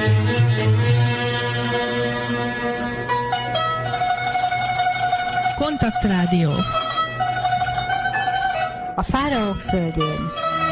Kontaktrádió. A fáraók földjén.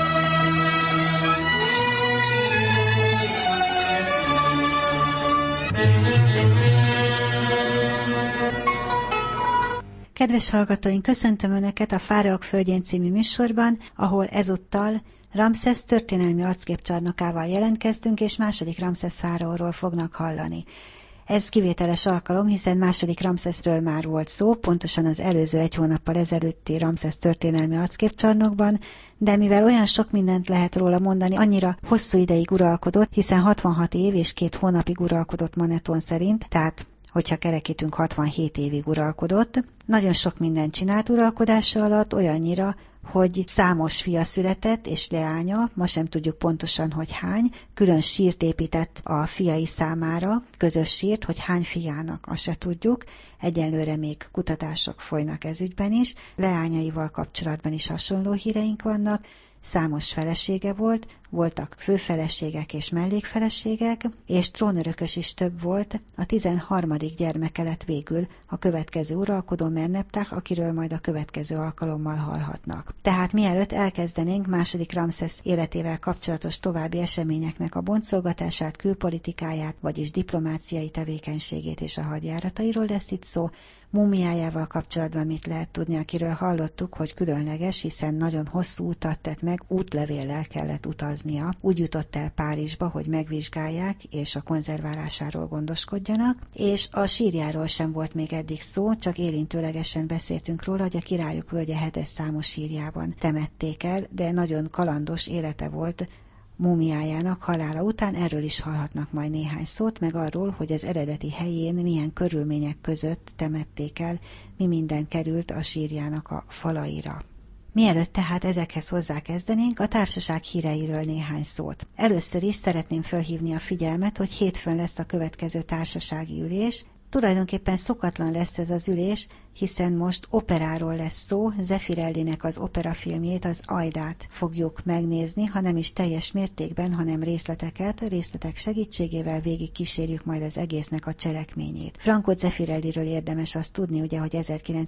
Kedves hallgatóink, köszöntöm Önöket a Fáraók földjén című műsorban, ahol ezúttal Ramszesz történelmi arcképcsarnokával jelentkeztünk, és második Ramszesz fáraóról fognak hallani. Ez kivételes alkalom, hiszen második Ramszeszről már volt szó, pontosan az előző 1 hónappal ezelőtti Ramszesz történelmi arcképcsarnokban, de mivel olyan sok mindent lehet róla mondani, annyira hosszú ideig uralkodott, hiszen 66 év és 2 hónapig uralkodott Maneton szerint, tehát hogyha kerekítünk 67 évig uralkodott. Nagyon sok mindent csinált uralkodása alatt, olyannyira, hogy számos fia született és leánya, ma sem tudjuk pontosan, hogy hány, külön sírt épített a fiai számára, közös sírt, hogy hány fiának, azt se tudjuk, egyenlőre még kutatások folynak ez ügyben is, leányaival kapcsolatban is hasonló híreink vannak, számos felesége volt, voltak főfeleségek és mellékfeleségek, és trónörökös is több volt, a 13. gyermeke lett végül a következő uralkodó Merneptah, akiről majd a következő alkalommal hallhatnak. Tehát mielőtt elkezdenénk második Ramszesz életével kapcsolatos további eseményeknek a boncolgatását, külpolitikáját, vagyis diplomáciai tevékenységét és a hadjáratairól lesz itt szó, múmiájával kapcsolatban mit lehet tudni, akiről hallottuk, hogy különleges, hiszen nagyon hosszú utat tett meg, útlevéllel kellett utaznia. Úgy jutott el Párizsba, hogy megvizsgálják, és a konzerválásáról gondoskodjanak, és a sírjáról sem volt még eddig szó, csak érintőlegesen beszéltünk róla, hogy a Királyok völgye 7-es számú sírjában temették el, de nagyon kalandos élete volt múmiájának halála után, erről is hallhatnak majd néhány szót, meg arról, hogy az eredeti helyén milyen körülmények között temették el, mi minden került a sírjának a falaira. Mielőtt tehát ezekhez hozzákezdenénk, a társaság híreiről néhány szót. Először is szeretném felhívni a figyelmet, hogy hétfőn lesz a következő társasági ülés. Tulajdonképpen szokatlan lesz ez az ülés, hiszen most operáról lesz szó, Zeffirellinek az operafilmjét, az Aidát fogjuk megnézni, ha nem is teljes mértékben, hanem részletek segítségével végig kísérjük majd az egésznek a cselekményét. Franco Zeffirelliről érdemes azt tudni, ugye, hogy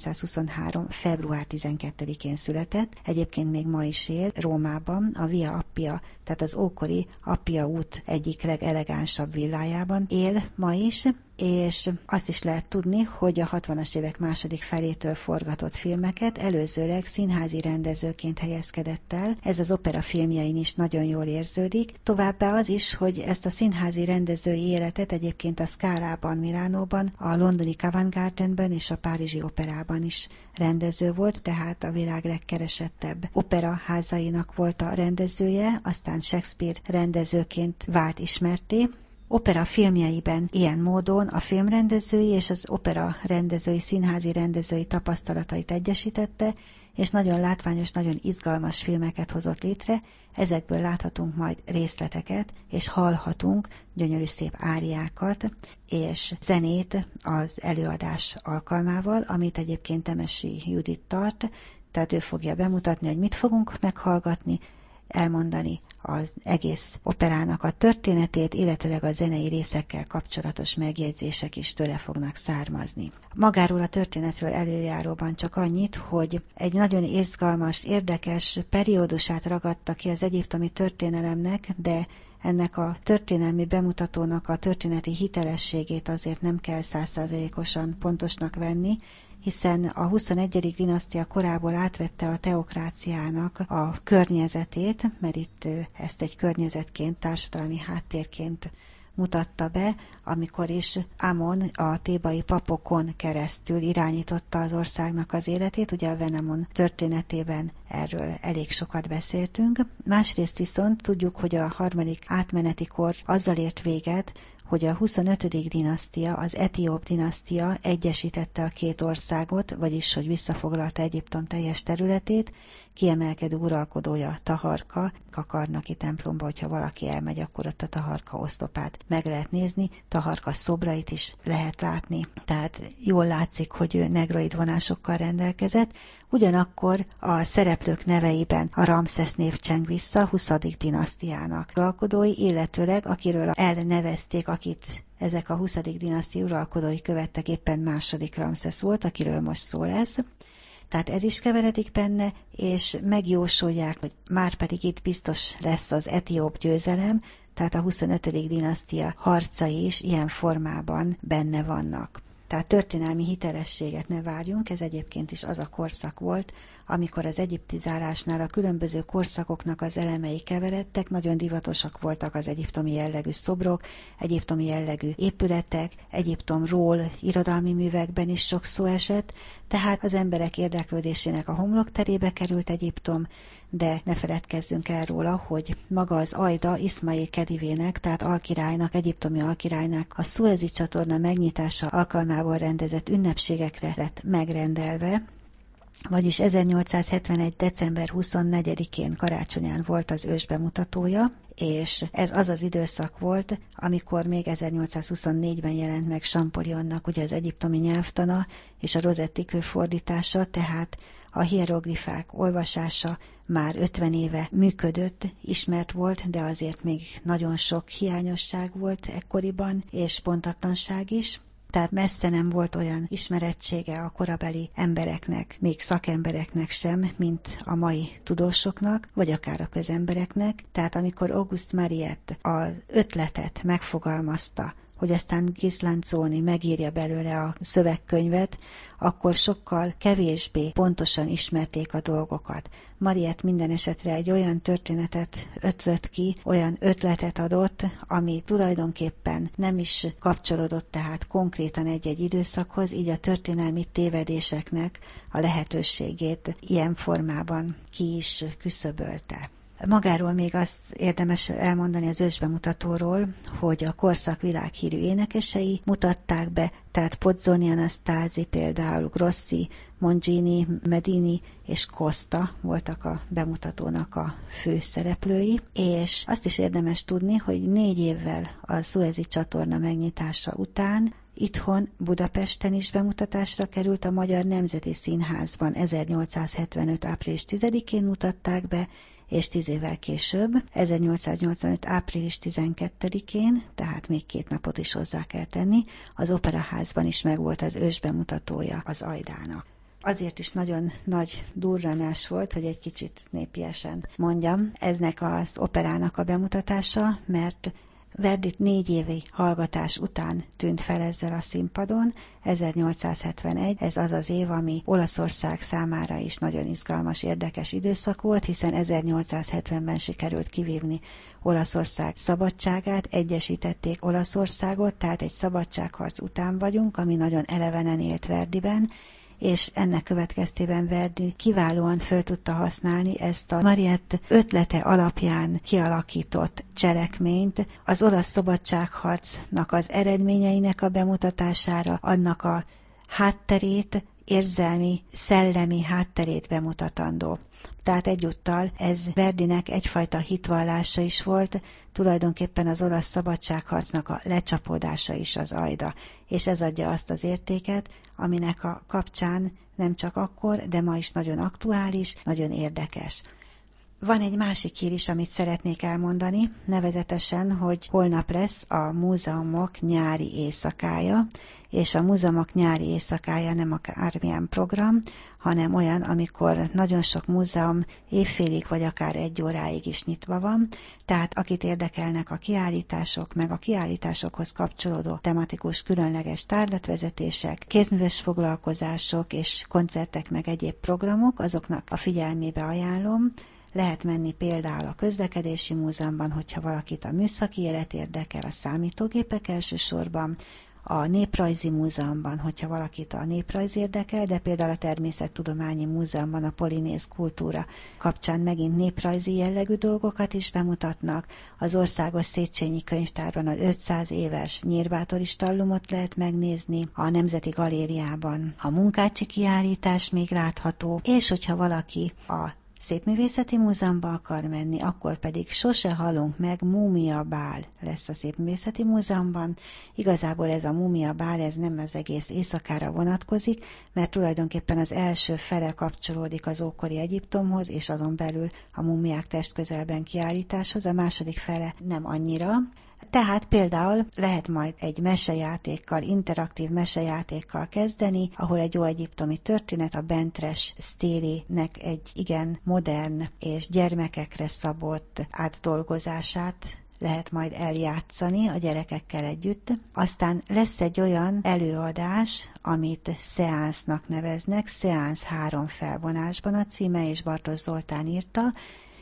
1923. február 12-én született, egyébként még ma is él Rómában, a Via Appia, tehát az ókori Appia út egyik legelegánsabb villájában él ma is, és azt is lehet tudni, hogy a 60-as évek második felétől forgatott filmeket előzőleg színházi rendezőként helyezkedett el, ez az opera filmjein is nagyon jól érződik, továbbá az is, hogy ezt a színházi rendezői életet egyébként a Scalában, Milánóban, a londoni Covent Gardenben és a párizsi operában is rendező volt, tehát a világ legkeresettebb operaházainak volt a rendezője, aztán Shakespeare rendezőként vált ismertté. Opera filmjeiben ilyen módon a filmrendezői és az opera rendezői, színházi rendezői tapasztalatait egyesítette, és nagyon látványos, nagyon izgalmas filmeket hozott létre, ezekből láthatunk majd részleteket, és hallhatunk gyönyörű szép áriákat, és zenét az előadás alkalmával, amit egyébként Temesi Judit tart, tehát ő fogja bemutatni, hogy mit fogunk meghallgatni, elmondani az egész operának a történetét, illetőleg a zenei részekkel kapcsolatos megjegyzések is tőle fognak származni. Magáról a történetről előjáróban csak annyit, hogy egy nagyon izgalmas, érdekes periódusát ragadta ki az egyiptomi történelemnek, de ennek a történelmi bemutatónak a történeti hitelességét azért nem kell 100%-osan pontosnak venni, hiszen a 21. dinasztia korából átvette a teokráciának a környezetét, mert itt ezt egy környezetként, társadalmi háttérként mutatta be, amikor is Amon a thébai papokon keresztül irányította az országnak az életét, ugye a Venemon történetében erről elég sokat beszéltünk. Másrészt viszont tudjuk, hogy a harmadik átmeneti kor azzal ért véget, hogy a 25. dinasztia, az etióp dinasztia egyesítette a két országot, vagyis hogy visszafoglalta Egyiptom teljes területét, kiemelkedő uralkodója Taharka, Kakarnaki templomba, hogyha valaki elmegy, akkor ott a Taharka oszlopát meg lehet nézni, Taharka szobrait is lehet látni. Tehát jól látszik, hogy ő negroid vonásokkal rendelkezett, ugyanakkor a szereplők neveiben a Ramszesz név cseng vissza a 20. dinasztiának uralkodói, illetőleg akiről elnevezték, akit ezek a 20. dinasztia uralkodói követtek, éppen második Ramszesz volt, akiről most szó lesz. Tehát ez is keveredik benne, és megjósolják, hogy már pedig itt biztos lesz az etióp győzelem, tehát a 25. dinasztia harcai is ilyen formában benne vannak. Tehát történelmi hitelességet ne várjunk, ez egyébként is az a korszak volt, amikor az egyiptizálásnál a különböző korszakoknak az elemei keveredtek, nagyon divatosak voltak az egyiptomi jellegű szobrok, egyiptomi jellegű épületek, Egyiptomról irodalmi művekben is sok szó esett, tehát az emberek érdeklődésének a homlokterébe került Egyiptom, de ne feledkezzünk el róla, hogy maga az Ajda Iszmail Kedivének, tehát alkirálynak, egyiptomi alkirálynak a Szuezi csatorna megnyitása alkalmából rendezett ünnepségekre lett megrendelve, vagyis 1871. december 24-én karácsonyán volt az ősbemutatója, és ez az az időszak volt, amikor még 1824-ben jelent meg Champollionnak ugye az egyiptomi nyelvtana és a Rosetti kő fordítása, tehát a hieroglifák olvasása már 50 éve működött, ismert volt, de azért még nagyon sok hiányosság volt ekkoriban, és pontatlanság is. Tehát messze nem volt olyan ismerettsége a korabeli embereknek, még szakembereknek sem, mint a mai tudósoknak, vagy akár a közembereknek. Tehát amikor Auguste Mariette az ötletet megfogalmazta, hogy aztán Ghislanzoni megírja belőle a szövegkönyvet, akkor sokkal kevésbé pontosan ismerték a dolgokat. Mariette minden esetre egy olyan történetet ötlött ki, olyan ötletet adott, ami tulajdonképpen nem is kapcsolódott tehát konkrétan egy-egy időszakhoz, így a történelmi tévedéseknek a lehetőségét ilyen formában ki is küszöbölte. Magáról még azt érdemes elmondani az ősbemutatóról, hogy a korszak világhírű énekesei mutatták be, tehát Pozzoni Anastázi, például Grossi, Mongini, Medini és Costa voltak a bemutatónak a fő szereplői, és azt is érdemes tudni, hogy 4 évvel a Szuezi csatorna megnyitása után itthon Budapesten is bemutatásra került, a Magyar Nemzeti Színházban 1875. április 10-én mutatták be, és 10 évvel később, 1885. április 12-én, tehát még 2 napot is hozzá kell tenni, az Operaházban is megvolt az ősbemutatója az Ajdának. Azért is nagyon nagy durranás volt, hogy egy kicsit népiesen mondjam, eznek az operának a bemutatása, mert Verdit 4 évi hallgatás után tűnt fel ezzel a színpadon, 1871, ez az az év, ami Olaszország számára is nagyon izgalmas, érdekes időszak volt, hiszen 1870-ben sikerült kivívni Olaszország szabadságát, egyesítették Olaszországot, tehát egy szabadságharc után vagyunk, ami nagyon elevenen élt Verdiben, és ennek következtében Verdi kiválóan föl tudta használni ezt a Mariette ötlete alapján kialakított cselekményt az olasz szabadságharcnak az eredményeinek a bemutatására, annak a hátterét, érzelmi, szellemi hátterét bemutatandó. Tehát egyúttal ez Verdinek egyfajta hitvallása is volt, tulajdonképpen az olasz szabadságharcnak a lecsapódása is az Ajda, és ez adja azt az értéket, aminek a kapcsán nem csak akkor, de ma is nagyon aktuális, nagyon érdekes. Van egy másik hír is, amit szeretnék elmondani, nevezetesen, hogy holnap lesz a múzeumok nyári éjszakája, és a múzeumok nyári éjszakája nem akármilyen program, hanem olyan, amikor nagyon sok múzeum évfélig vagy akár 1 óráig is nyitva van, tehát akit érdekelnek a kiállítások, meg a kiállításokhoz kapcsolódó tematikus különleges tárlatvezetések, kézműves foglalkozások és koncertek meg egyéb programok, azoknak a figyelmébe ajánlom. Lehet menni például a közlekedési múzeumban, hogyha valakit a műszaki élet érdekel, a számítógépek elsősorban, a Néprajzi Múzeumban, hogyha valakit a néprajz érdekel, de például a Természettudományi Múzeumban a polinéz kultúra kapcsán megint néprajzi jellegű dolgokat is bemutatnak. Az Országos Széchenyi Könyvtárban az 500 éves Nyírbátori stallumot lehet megnézni, a Nemzeti Galériában a Munkácsi kiállítás még látható, és hogyha valaki a Szépművészeti Múzeumba akar menni, akkor pedig Sose halunk meg Múmia bál lesz a Szépművészeti Múzeumban. Igazából ez a múmia bál, ez nem az egész éjszakára vonatkozik, mert tulajdonképpen az első fele kapcsolódik az ókori Egyiptomhoz, és azon belül a múmiák testközelben kiállításhoz, a második fele nem annyira. Tehát például lehet majd egy mesejátékkal, interaktív mesejátékkal kezdeni, ahol egy óegyiptomi történet, a Bentres Stélinek egy igen modern és gyermekekre szabott átdolgozását lehet majd eljátszani a gyerekekkel együtt. Aztán lesz egy olyan előadás, amit szeánsznak neveznek, Szeánsz 3 felvonásban a címe, és Bartos Zoltán írta,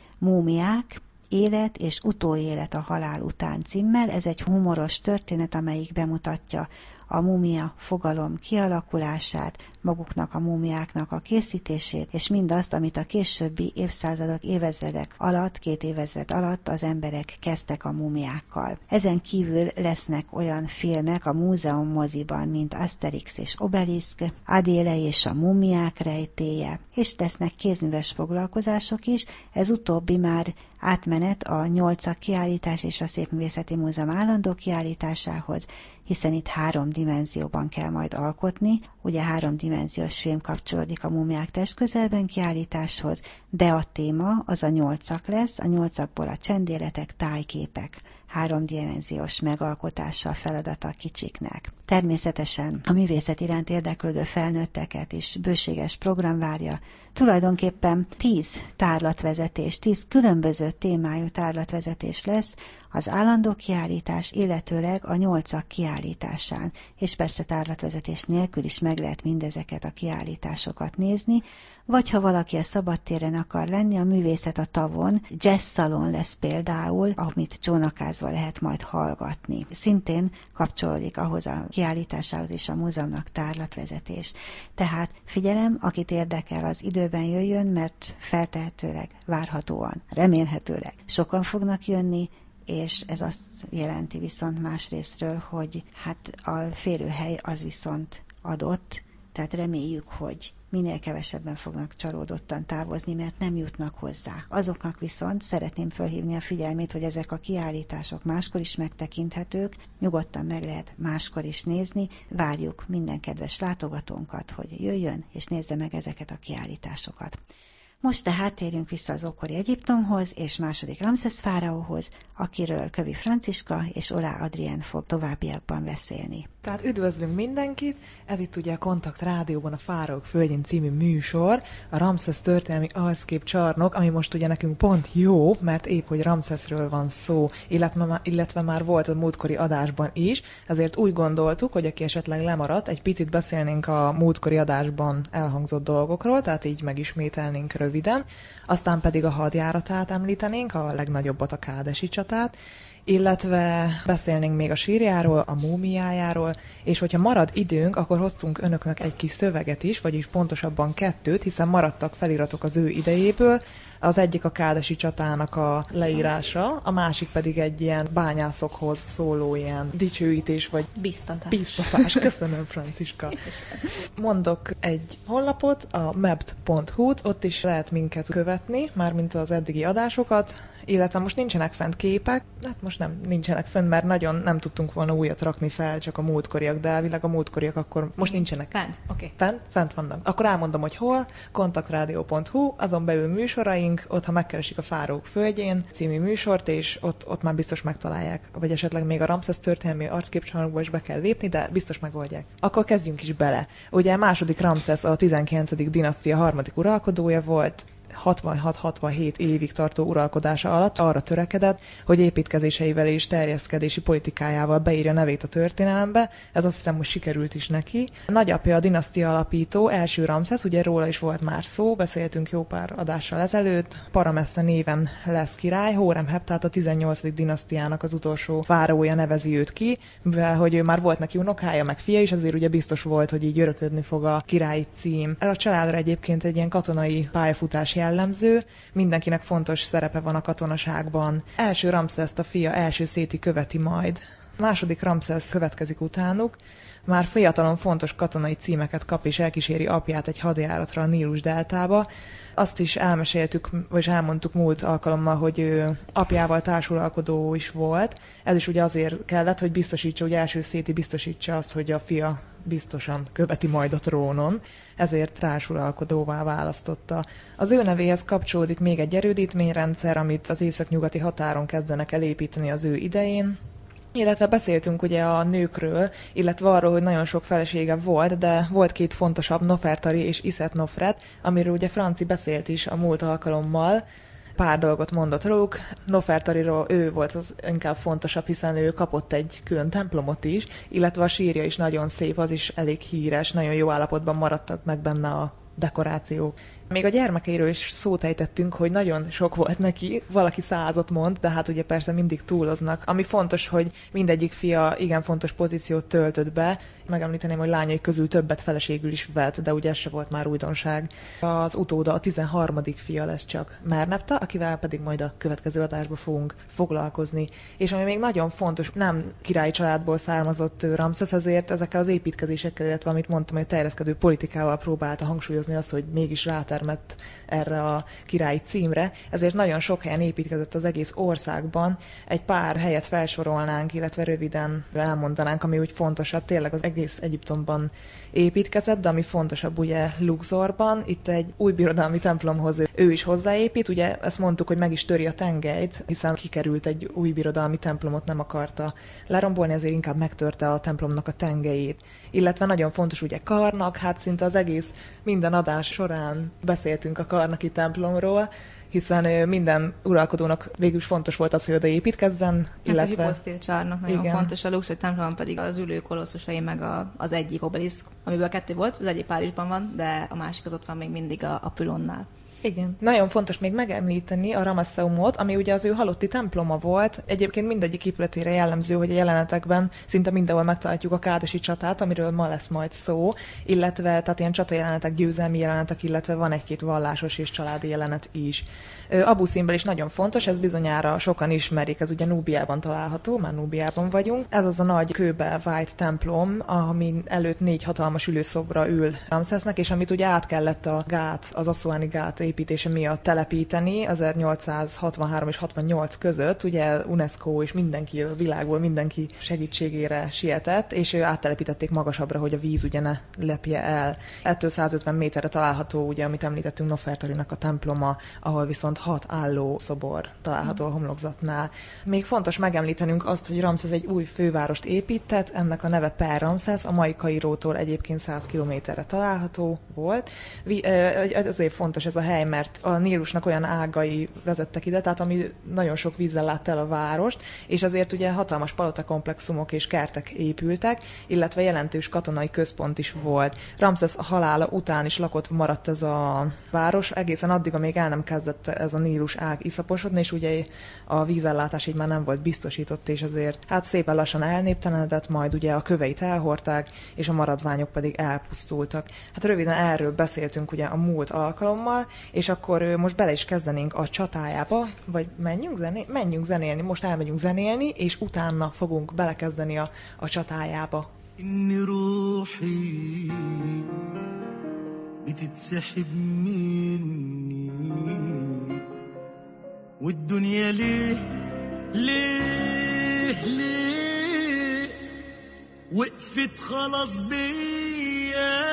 Múmiák, élet és utóélet a halál után címmel. Ez egy humoros történet, amelyik bemutatja a múmia fogalom kialakulását, maguknak a múmiáknak a készítését, és mindazt, amit a későbbi évszázadok, évezredek alatt, 2 évezred alatt az emberek kezdtek a múmiákkal. Ezen kívül lesznek olyan filmek a múzeum moziban, mint Asterix és Obelisk, Adéle és a múmiák rejtélye, és lesznek kézműves foglalkozások is, ez utóbbi már átmenet a 8 kiállítás és a Szépművészeti Múzeum állandó kiállításához, hiszen itt 3 dimenzióban kell majd alkotni. Ugye 3 dimenziós film kapcsolódik a múmiák testközelben kiállításhoz, de a téma az a 8 lesz, a 8-ból a csendéletek, tájképek, 3 dimenziós megalkotása feladata a kicsiknek. Természetesen a művészet iránt érdeklődő felnőtteket is bőséges program várja. Tulajdonképpen 10 tárlatvezetés, 10 különböző témájú tárlatvezetés lesz az állandó kiállítás, illetőleg a 8 kiállításán, és persze tárlatvezetés nélkül is meg lehet mindezeket a kiállításokat nézni, vagy ha valaki a szabadtéren akar lenni, a Művészet a tavon, jazz szalon lesz például, amit csónakázva lehet majd hallgatni. Szintén kapcsolódik ahhoz a kiállításához és a múzeumnak tárlatvezetés. Tehát figyelem, akit érdekel, az időben jöjjön, mert feltehetőleg, várhatóan, remélhetőleg sokan fognak jönni, és ez azt jelenti viszont másrésztről, hogy hát a férőhely az viszont adott, tehát reméljük, hogy minél kevesebben fognak csalódottan távozni, mert nem jutnak hozzá. Azoknak viszont szeretném felhívni a figyelmét, hogy ezek a kiállítások máskor is megtekinthetők, nyugodtan meg lehet máskor is nézni. Várjuk minden kedves látogatónkat, hogy jöjjön és nézze meg ezeket a kiállításokat. Most tehát térjünk vissza az ókori Egyiptomhoz és második Ramszesz fáraóhoz, akiről Kövi Franciska és Olá Adrien fog továbbiakban beszélni. Tehát üdvözlünk mindenkit, ez itt ugye a Kontakt Rádióban a Fáraók Földjén című műsor, a Ramszesz történelmi arckép csarnok, ami most ugye nekünk pont jó, mert épp hogy Ramszeszről van szó, illetve már volt a múltkori adásban is, ezért úgy gondoltuk, hogy aki esetleg lemaradt, egy picit beszélnénk a múltkori adásban elhangzott dolgokról, tehát így megismételnénk röviden, aztán pedig a hadjáratát említenénk, a legnagyobbat, a kádesi csatát, illetve beszélnénk még a sírjáról, a múmiájáról, és hogyha marad időnk, akkor hoztunk önöknek egy kis szöveget is, vagyis pontosabban 2, hiszen maradtak feliratok az ő idejéből. Az egyik a kádesi csatának a leírása, a másik pedig egy ilyen bányászokhoz szóló ilyen dicsőítés, vagy biztatás. Köszönöm, Franciska. Mondok egy honlapot, a mapt.hu-t, ott is lehet minket követni, mármint az eddigi adásokat, illetve most nincsenek fent képek, hát most nem nincsenek fent, mert nagyon nem tudtunk volna újat rakni fel, csak a múltkoriak, de elvileg a múltkoriak akkor most nincsenek. Fent, oké. Fent vannak. Akkor elmondom, hogy hol, kontaktradio.hu, azon belül műsoraink, ott ha megkeresik a Fáraók Földjén című műsort, és ott már biztos megtalálják, vagy esetleg még a Ramszesz történelmi arcképcsarnokba is be kell lépni, de biztos megoldják. Akkor kezdjünk is bele. Ugye második Ramszesz a 19. dinasztia 3. uralkodója volt, 66-67 évig tartó uralkodása alatt arra törekedett, hogy építkezéseivel és terjeszkedési politikájával beírja nevét a történelembe. Ez azt hiszem, hogy sikerült is neki. Nagyapja a dinasztia alapító, első Ramszesz, ugye róla is volt már szó, beszéltünk jó pár adással ezelőtt. Paramessze néven lesz király, Hóremheb, tehát a 18. dinasztiának az utolsó fáraója nevezi őt ki, mivel hogy ő már volt neki unokája, meg fia is, azért ugye biztos volt, hogy így öröködni fog a királyi cím. A családra egyébként egy ilyen katonai pályafutás jellemző, mindenkinek fontos szerepe van a katonaságban. Első Ramszeszt a fia első Széti követi majd. Második Ramszesz következik utánuk, már fiatalon fontos katonai címeket kap és elkíséri apját egy hadjáratra a Nílus deltába. Azt is elmeséltük, vagy elmondtuk múlt alkalommal, hogy ő apjával társuralkodó is volt. Ez is ugye azért kellett, hogy biztosítsa, hogy első Széti biztosítsa azt, hogy a fia biztosan követi majd a trónon, ezért társuralkodóvá választotta. Az ő nevéhez kapcsolódik még egy erődítményrendszer, amit az északnyugati határon kezdenek elépíteni az ő idején. Illetve beszéltünk ugye a nőkről, illetve arról, hogy nagyon sok felesége volt, de volt két fontosabb, Nofertari és Iszet-Nofret, amiről ugye Franci beszélt is a múlt alkalommal. Pár dolgot mondott róluk. Nofertariról ő volt az inkább fontosabb, hiszen ő kapott egy külön templomot is, illetve a sírja is nagyon szép, az is elég híres, nagyon jó állapotban maradtak meg benne a dekorációk. Még a gyermekeiről is szót ejtettünk, hogy nagyon sok volt neki, valaki 100-ot mond, de hát ugye persze mindig túloznak. Ami fontos, hogy mindegyik fia igen fontos pozíciót töltött be. Megemlíteném, hogy lányai közül többet feleségül is vett, de ugye ez se volt már újdonság. Az utóda, a 13. fia lesz csak, Mernepta, akivel pedig majd a következő adásban fogunk foglalkozni. És ami még nagyon fontos, nem királyi családból származott Ramszesz, ezért ezekkel az építkezésekkel, illetve amit mondtam, hogy a terjeszkedő politikával próbálta hangsúlyozni azt, hogy mégis rátermett erre a királyi címre, ezért nagyon sok helyen építkezett az egész országban. Egy pár helyet felsorolnánk, illetve röviden elmondanánk, ami úgy fontosabb, tényleg az egész Egyiptomban építkezett, de ami fontosabb ugye Luxorban, itt egy új birodalmi templomhoz ő is hozzáépít, ugye ezt mondtuk, hogy meg is töri a tengelyt, hiszen kikerült egy új birodalmi templomot, nem akarta lerombolni, ezért inkább megtörte a templomnak a tengelyét. Illetve nagyon fontos ugye Karnak, hát szinte az egész minden adás során beszéltünk a karnaki templomról, hiszen minden uralkodónak végül is fontos volt az, hogy oda építkezzen, illetve... A hiposztél csarnok nagyon fontos, a Luxor templom pedig az ülő kolosszusai, meg az egyik obeliszk, amiből 2 volt, az egyik Párizsban van, de a másik az ott van még mindig a Pülonnál. Igen. Nagyon fontos még megemlíteni a Ramesseumot, ami ugye az ő halotti temploma volt. Egyébként mindegyik épületére jellemző, hogy a jelenetekben szinte mindenhol megtaláljuk a kádesi csatát, amiről ma lesz majd szó, illetve tehát ilyen csatajelenetek, győzelmi jelenetek, illetve van egy-két vallásos és családi jelenet is. Abu Simbel is nagyon fontos, ez bizonyára sokan ismerik, ez ugye Núbiában található, már Núbiában vagyunk. Ez az a nagy kőbe vájt templom, ami előtt 4 hatalmas ülőszobra ül Ramszesznek, és amit ugye át kellett a gát, az Assuani gát építése miatt telepíteni 1863 és 68 között, ugye UNESCO és mindenki a világból mindenki segítségére sietett, és áttelepítették magasabbra, hogy a víz ugye ne lepje el. Ettől 150 méterre található, ugye, amit említettünk, Nofertarinak a temploma, ahol viszont 6 álló szobor található a homlokzatnál. Még fontos megemlítenünk azt, hogy Ramszesz egy új fővárost épített, ennek a neve Per Ramszesz, a mai Kairótól egyébként 100 kilométerre található volt. Ezért fontos ez a hely, mert a Nílusnak olyan ágai vezettek ide, tehát ami nagyon sok vízzel látta el a várost, és azért ugye hatalmas palotakomplexumok és kertek épültek, illetve jelentős katonai központ is volt. Ramszesz halála után is lakott maradt ez a város, egészen addig, amíg el nem kezdett ez a Nílus ág iszaposodni, és ugye a vízellátás így már nem volt biztosított, és ezért hát szépen lassan elnéptelenedett, majd ugye a köveit elhordták, és a maradványok pedig elpusztultak. Hát röviden erről beszéltünk ugye a múlt alkalommal, és akkor most bele is kezdenénk a csatájába, vagy menjünk zenélni, most elmegyünk zenélni, és utána fogunk belekezdeni a csatájába. Inni ruhi بتتسحب مني والدنيا ليه وقفت خلاص بيا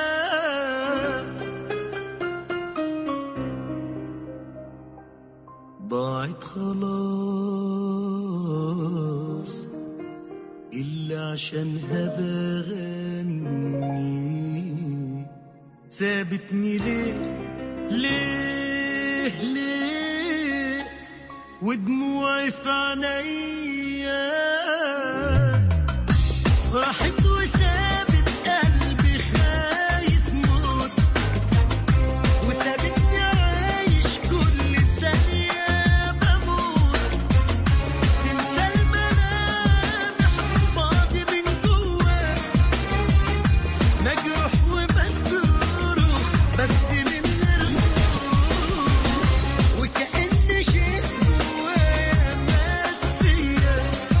ضاعت خلاص إلا عشانها بغني سابتني ليه ليه ودموعي في عينيا راحت وسابت قلبي خايف موت وسابتني عايش كل ثانية بموت تنسى الملامح فاضي من جوا مجروح ومسروح بس من غير صوت وكأن شيء جوايا مات فيا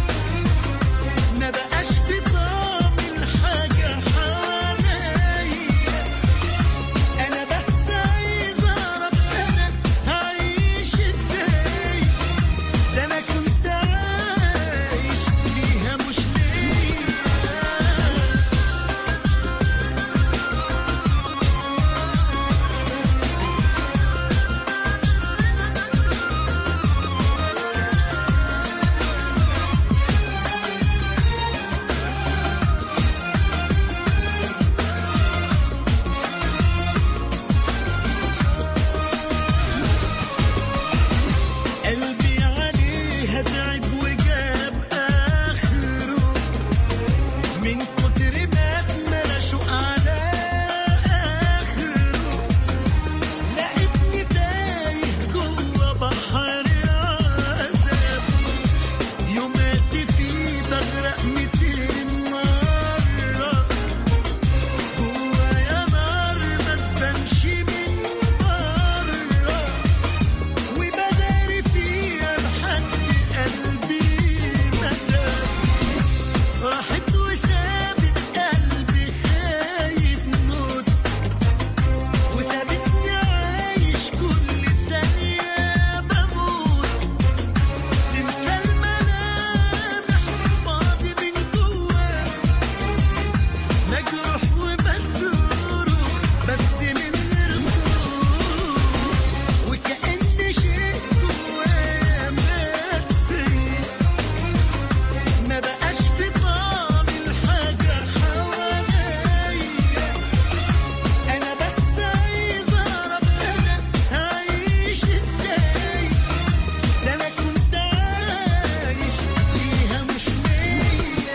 ما بقاش في طعم الحاجة حواليا أنا بس عايز أعرف أنا هعيش إزاي ده أنا كنت عايش ليها مش ليا قلبي عليها تعب وجاب آخره من كتر ما اتملى شوق على آخره لقيتني تايه جوا بحر عذاب يومات فيه بغرق 200 مرة جوايا نار ما تبانش من بره وبداري فيها لحد قلبي مدى راحت وسابت قلبي خايف موت وسابتني عايش كل ثانية بموت تنسى الملامح فاضي من جوا مجروح ومسروح بس من غير صوت وكأن شيء جوايا مات فيا ما بقاش في طعم الحاجة حواليا أنا بس عايز أعرف أنا هعيش إزاي ده أنا كنت عايش ليها مش ليا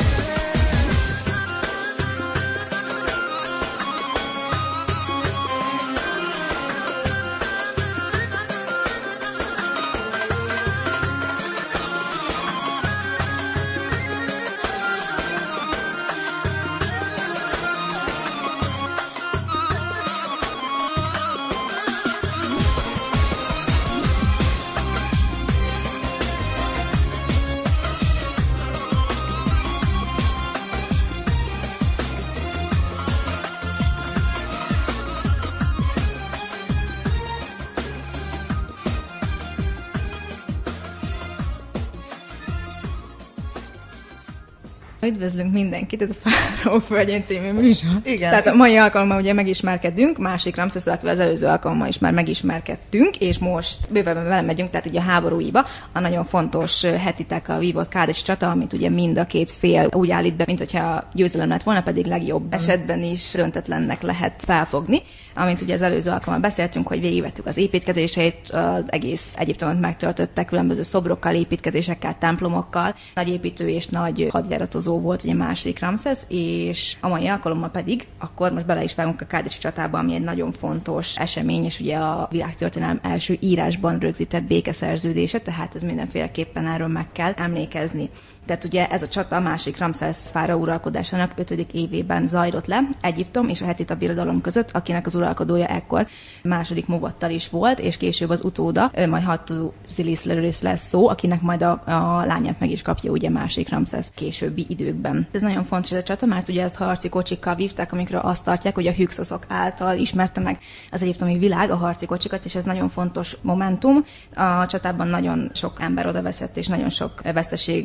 Üdvözlünk mindenkit, ez a Fáraók Földjén című műsor. Igen. Tehát a mai alkalommal ugye megismerkedünk, másik Ramszesz, akivel az előző alkalommal is már megismerkedtünk, és most bővebben vele megyünk, tehát ugye a háborúiba, a nagyon fontos hetitákkal vívott kádesi csata, amit ugye mind a két fél úgy állít be, mint hogyha győzelem lett volna, pedig legjobb esetben is döntetlennek lehet felfogni. Amint ugye az előző alkalommal beszéltünk, hogy végigvettük az építkezéseit, az egész Egyiptomot megtöltöttek különböző szobrokkal, építkezésekkel, templomokkal. Nagy építő és nagy hadjáratozó volt ugye második Ramszesz, és a mai alkalommal pedig akkor most bele is vágunk a kádesi csatába, ami egy nagyon fontos esemény, és ugye a világtörténelem első írásban rögzített békeszerződése, tehát ez mindenféleképpen erről meg kell emlékezni. Tehát ugye ez a csata a másik Ramszesz fáraó uralkodásának 5. évében zajlott le Egyiptom és a hetita birodalom között, akinek az uralkodója ekkor második Muvattal is volt, és később az utóda, majd Hattuzilis lesz szó, akinek majd a lányát meg is kapja ugye másik Ramszesz későbbi időkben. Ez nagyon fontos ez a csata, mert ugye ezt harci kocsikkal vívták, amikről azt tartják, hogy a hüksoszok által ismerte meg az egyiptomi világ a harci kocsikat, és ez nagyon fontos momentum. A csatában nagyon sok ember odaveszett, és nagyon sok veszteséget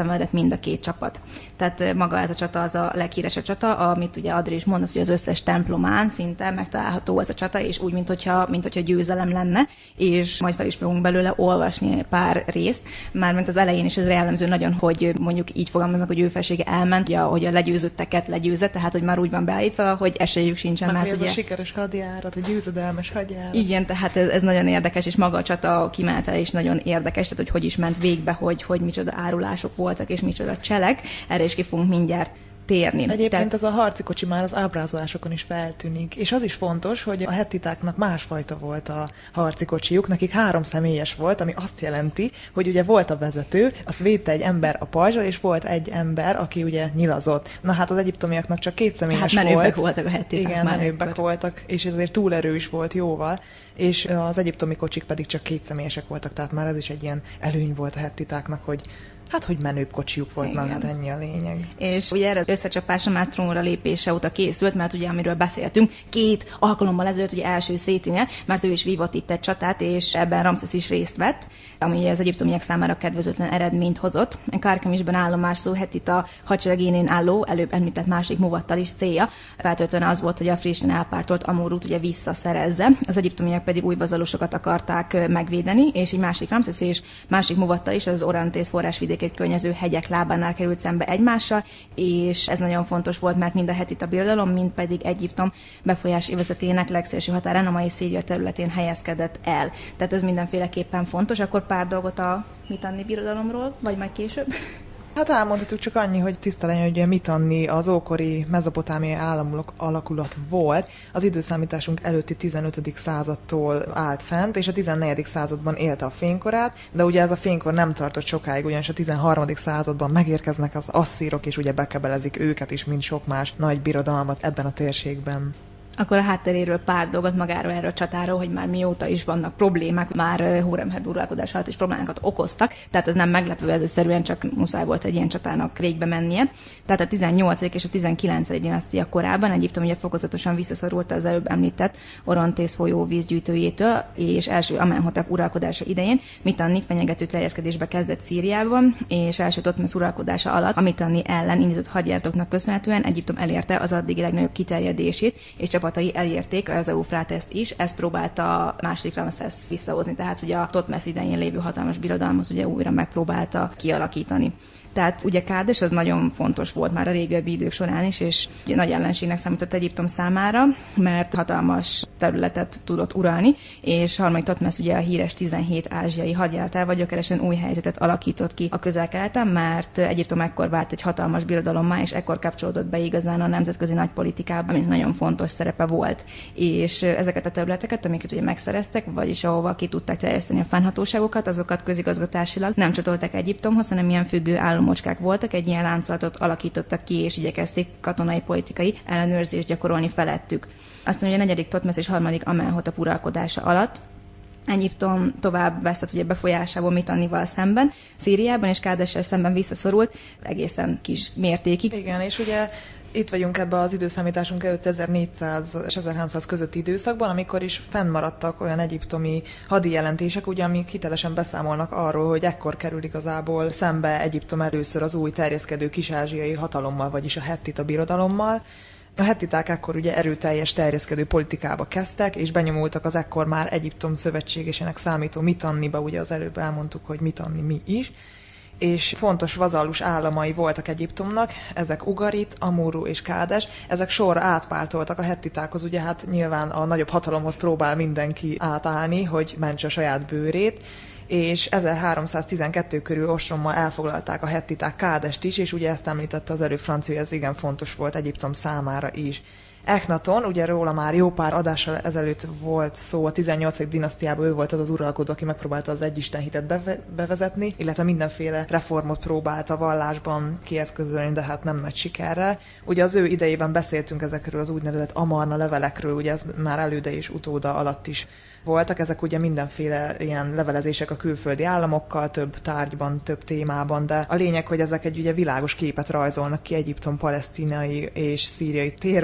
szenvedett mind a két csapat. Tehát maga ez a csata az a leghíresebb csata, amit ugye Adri is mondasz, hogy az összes templomán szinte megtalálható ez a csata, és úgy, mint hogyha győzelem lenne, és majd fel is fogunk belőle olvasni pár részt. Mármint az elején is ez jellemző nagyon, hogy mondjuk így fogalmaznak, hogy ő felsége elment, hogy a legyőzötteket legyőzze, tehát hogy már úgy van beállítva, hogy esélyük sincsen. Mert ugye... a sikeres hadjárat, a győzedelmes hadjárat. Igen, tehát ez nagyon érdekes, és maga a csata kimenetele is nagyon érdekes, tehát hogy is ment végbe, hogy micsoda árulások voltak, és micsoda cselek, erre is ki fogunk mindjárt térni. Egyébként ez a harci kocsi már az ábrázolásokon is feltűnik, és az is fontos, hogy a hettitáknak másfajta volt a harci kocsijuk, nekik 3 személyes volt, ami azt jelenti, hogy ugye volt a vezető, azt védte egy ember a pajzsal, és volt egy ember, aki ugye nyilazott. Na hát az egyiptomiaknak csak 2 személyes volt. Hát menőbbek volt. voltak a hettiták. Igen, menőbbek voltak, és ezért túlerő is volt jóval, és az egyiptomi kocsik pedig csak 2 személyesek voltak, tehát már ez is egy ilyen előny volt a hettitáknak, hogy menőbb kocsijuk volt, már hát ennyi a lényeg. És ugye erre az összecsapásra már trónra lépése óta készült, mert ugye amiről beszéltünk, 2 alkalommal ezelőtt ugye első Szétinél, mert ő is vívott itt egy csatát, és ebben Ramszesz is részt vett, ami az egyiptomiak számára kedvezőtlen eredményt hozott. Karkemisben állomászó hettita hadseregénén álló, előbb említett másik muvattal is célja. Feltöltően az volt, hogy a frissen elpártolt Amurút ugye visszaszerezze. Az egyiptomiak pedig új vazalusokat akarták megvédeni, és egy másik Ramszesz és másik muvattal is az Orantész forrásvidékét környező hegyek lábánál került szembe egymással, és ez nagyon fontos volt, mert mind a hettita birodalom, mind pedig Egyiptom befolyási övezetének legszélső határán, a mai Szíria területén helyezkedett el. Tehát ez mindenféleképpen fontos. Akkor pár dolgot a Mitanni birodalomról, vagy majd később? Hát elmondhatjuk csak annyi, hogy tiszta legyen, hogy ugye Mitanni az ókori mezopotámiai állam alakulat volt, az időszámításunk előtti 15. századtól állt fent, és a 14. században élte a fénykorát, de ugye ez a fénykor nem tartott sokáig, ugyanis a 13. században megérkeznek az asszírok, és ugye bekebelezik őket is, mint sok más nagy birodalmat ebben a térségben. Akkor a hátteréről pár dolgot magáról erről a csatáról, hogy már mióta is vannak problémák, már Hóremheb uralkodás alatt is problémákat okoztak, tehát ez nem meglepő, ez egyszerűen csak muszáj volt egy ilyen csatának végbe mennie. Tehát a 18. és a 19. dinasztia korában Egyiptom ugye fokozatosan visszaszorult az előbb említett Orontész folyó vízgyűjtőjétől, és első Amenhotep uralkodása idején Mitanni fenyegető terjeszkedésbe kezdett Szíriában, és első Thotmesz uralkodása alatt a Mitanni ellen indított hadjáratoknak köszönhetően Egyiptom elérte az addigi legnagyobb kiterjedését, és csapatai elérték az Eufráteszt is, ezt próbálta a második Ramszesz visszahozni, tehát ugye a Thotmesz idején lévő hatalmas birodalmat ugye újra megpróbálta kialakítani. Tehát ugye Kádes az nagyon fontos volt már a régebbi idők során is, és ugye nagy ellenségnek számított Egyiptom számára, mert hatalmas területet tudott uralni, és harmadik Thotmesz ugye a híres 17 ázsiai hadjáratával gyökeresen új helyzetet alakított ki a Közel-Keleten, mert Egyiptom ekkor vált egy hatalmas birodalommá, és ekkor kapcsolódott be igazán a nemzetközi nagypolitikába, mint nagyon fontos szerepe volt. És ezeket a területeket, amiket ugye megszereztek, vagyis ahova ki tudták terjeszteni a fennhatóságokat, azokat közigazgatásilag nem csatolták Egyiptomhoz, hanem ilyen függő állammocskák voltak, egy ilyen láncolatot alakítottak ki, és igyekezték katonai, politikai ellenőrzést gyakorolni felettük. Aztán ugye a negyedik Thotmesz és harmadik Amenhotep uralkodása alatt Egyiptom tovább vesztett ugye befolyásából Mitannival szemben, Szíriában és Kádessel szemben visszaszorult, egészen kis mértékig. Igen, és ugye itt vagyunk ebben az időszámításunk előtt 1400 és 1300 közötti időszakban, amikor is fennmaradtak olyan egyiptomi hadi jelentések, ugye, amik hitelesen beszámolnak arról, hogy ekkor kerül igazából szembe Egyiptom először az új terjeszkedő kis-ázsiai hatalommal, vagyis a hettita birodalommal. A hettiták ekkor ugye erőteljes terjeszkedő politikába kezdtek, és benyomultak az ekkor már Egyiptom szövetségesének számító Mitanniba, ugye az előbb elmondtuk, hogy Mitanni mi is, és fontos vazallus államai voltak Egyiptomnak, ezek Ugarit, Amurru és Kádes, ezek sorra átpártoltak a hettitákhoz, ugye hát nyilván a nagyobb hatalomhoz próbál mindenki átállni, hogy mentse a saját bőrét, és 1312 körül ostrommal elfoglalták a hettiták Kádest is, és ugye ezt említette az előbb Franci, hogy ez igen fontos volt Egyiptom számára is. Echnaton, ugye róla már jó pár adással ezelőtt volt szó, a 18. dinasztiában ő volt az uralkodó, aki megpróbálta az egyisten hitet bevezetni, illetve mindenféle reformot próbált a vallásban kieszközölni, de hát nem nagy sikerrel. Ugye az ő idejében beszéltünk ezekről az úgynevezett amarna levelekről, ugye ez már előde és utóda alatt is voltak, ezek ugye mindenféle ilyen levelezések a külföldi államokkal, több tárgyban, több témában, de a lényeg, hogy ezek egy ugye világos képet rajzolnak ki Egyiptom palesztinai és szíriai térvesztés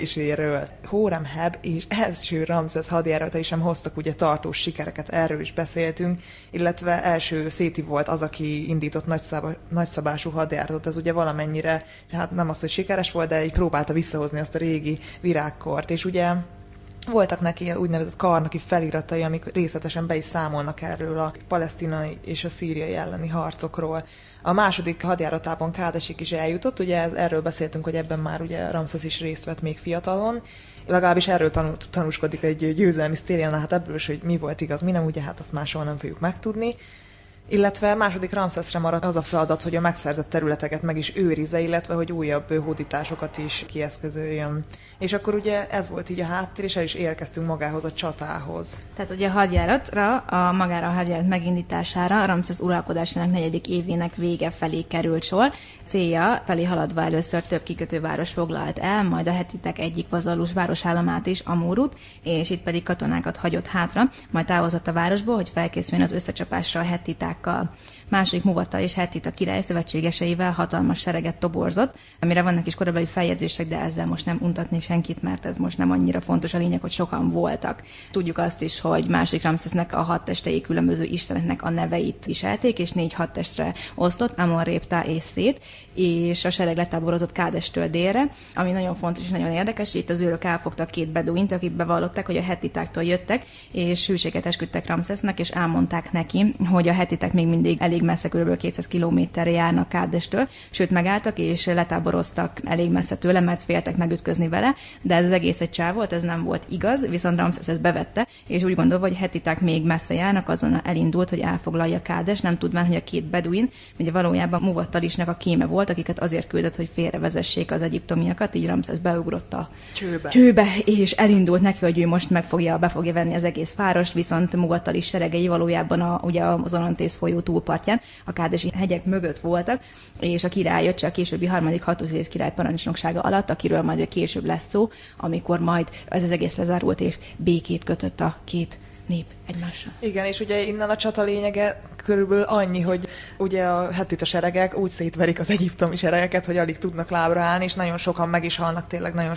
megszerzéséről. Hóremheb és első Ramszesz hadjáratai sem hoztak ugye tartós sikereket, erről is beszéltünk, illetve első Széti volt az, aki indított nagyszabású hadjáratot. Ez ugye valamennyire, hát nem az, hogy sikeres volt, de így próbálta visszahozni azt a régi virágkort, és ugye voltak neki úgynevezett karnoki feliratai, amik részletesen be is számolnak erről a palesztinai és a szíriai elleni harcokról. A második hadjáratában Kádesig is eljutott, ugye erről beszéltünk, hogy ebben már ugye Ramszesz is részt vett még fiatalon, legalábbis erről tanúskodik egy győzelmi sztérián, hát ebből is, hogy mi volt igaz, mi nem, ugye hát azt máshol nem fogjuk megtudni. Illetve második Ramszeszre maradt az a feladat, hogy a megszerzett területeket meg is őrizze, illetve hogy újabb hódításokat is kieszközöljön. És akkor ugye ez volt így a háttér, és el is érkeztünk magához a csatához. Tehát ugye a hadjáratra, magára a hadjárat megindítására Ramszesz uralkodásának 4. évének vége felé került sor. Célja felé haladva először több kikötőváros foglalt el, majd a hetitek egyik vazallus városállamát is, Amurut, és itt pedig katonákat hagyott hátra, majd távozott a városból, hogy felkészüljön az összecsapásra a hetitákkal. Második Muvatta és Hettita király szövetségeseivel hatalmas sereget toborzott, amire vannak is korabeli feljegyzések, de ezzel most nem untatnék senkit, mert ez most nem annyira fontos, a lényeg, hogy sokan voltak. Tudjuk azt is, hogy második Ramszesznek a 6 testei különböző isteneknek a neveit viselték, és 4 hadtestre osztott, Amon, Réptá és Szét, és a sereg letáborozott Kádestől délre, ami nagyon fontos és nagyon érdekes, itt az őrök elfogtak 2 beduint, akik bevallották, hogy a hettitáktól jöttek, és hűséget esküdtek Ramszesznek, és elmondták neki, hogy a hettitek még mindig elég messze, kb. 200 kilométerre járnak Kádestől, sőt megálltak és letáboroztak elég messze tőle, mert féltek megütközni vele, de ez az egész egy csáv volt, ez nem volt igaz, viszont Ramszesz ezt bevette, és úgy gondolva, hogy hettiták még messze járnak, azon elindult, hogy elfoglalja Kádest, nem tudván, hogy a 2 beduin, ugye valójában Muvattalisnak a kéme volt, akiket azért küldött, hogy félrevezessék az egyiptomiakat, így Ramszesz beugrott a csőbe, és elindult neki, hogy ő most be fogja venni az egész várost, viszont Muvattalis seregei valójában ugye az Orontész folyó túlpartján, a kádesi hegyek mögött voltak, és a király jött csak a későbbi 3. Hattuszilisz király parancsnoksága alatt, akiről majd később lesz szó, amikor majd ez az egész lezárult, és békét kötött a 2 nép egymással. Igen, és ugye innen a csata lényege körülbelül annyi, hogy ugye a hettita seregek úgy szétverik az egyiptomi seregeket, hogy alig tudnak lábra állni, és nagyon sokan meg is halnak, tényleg nagyon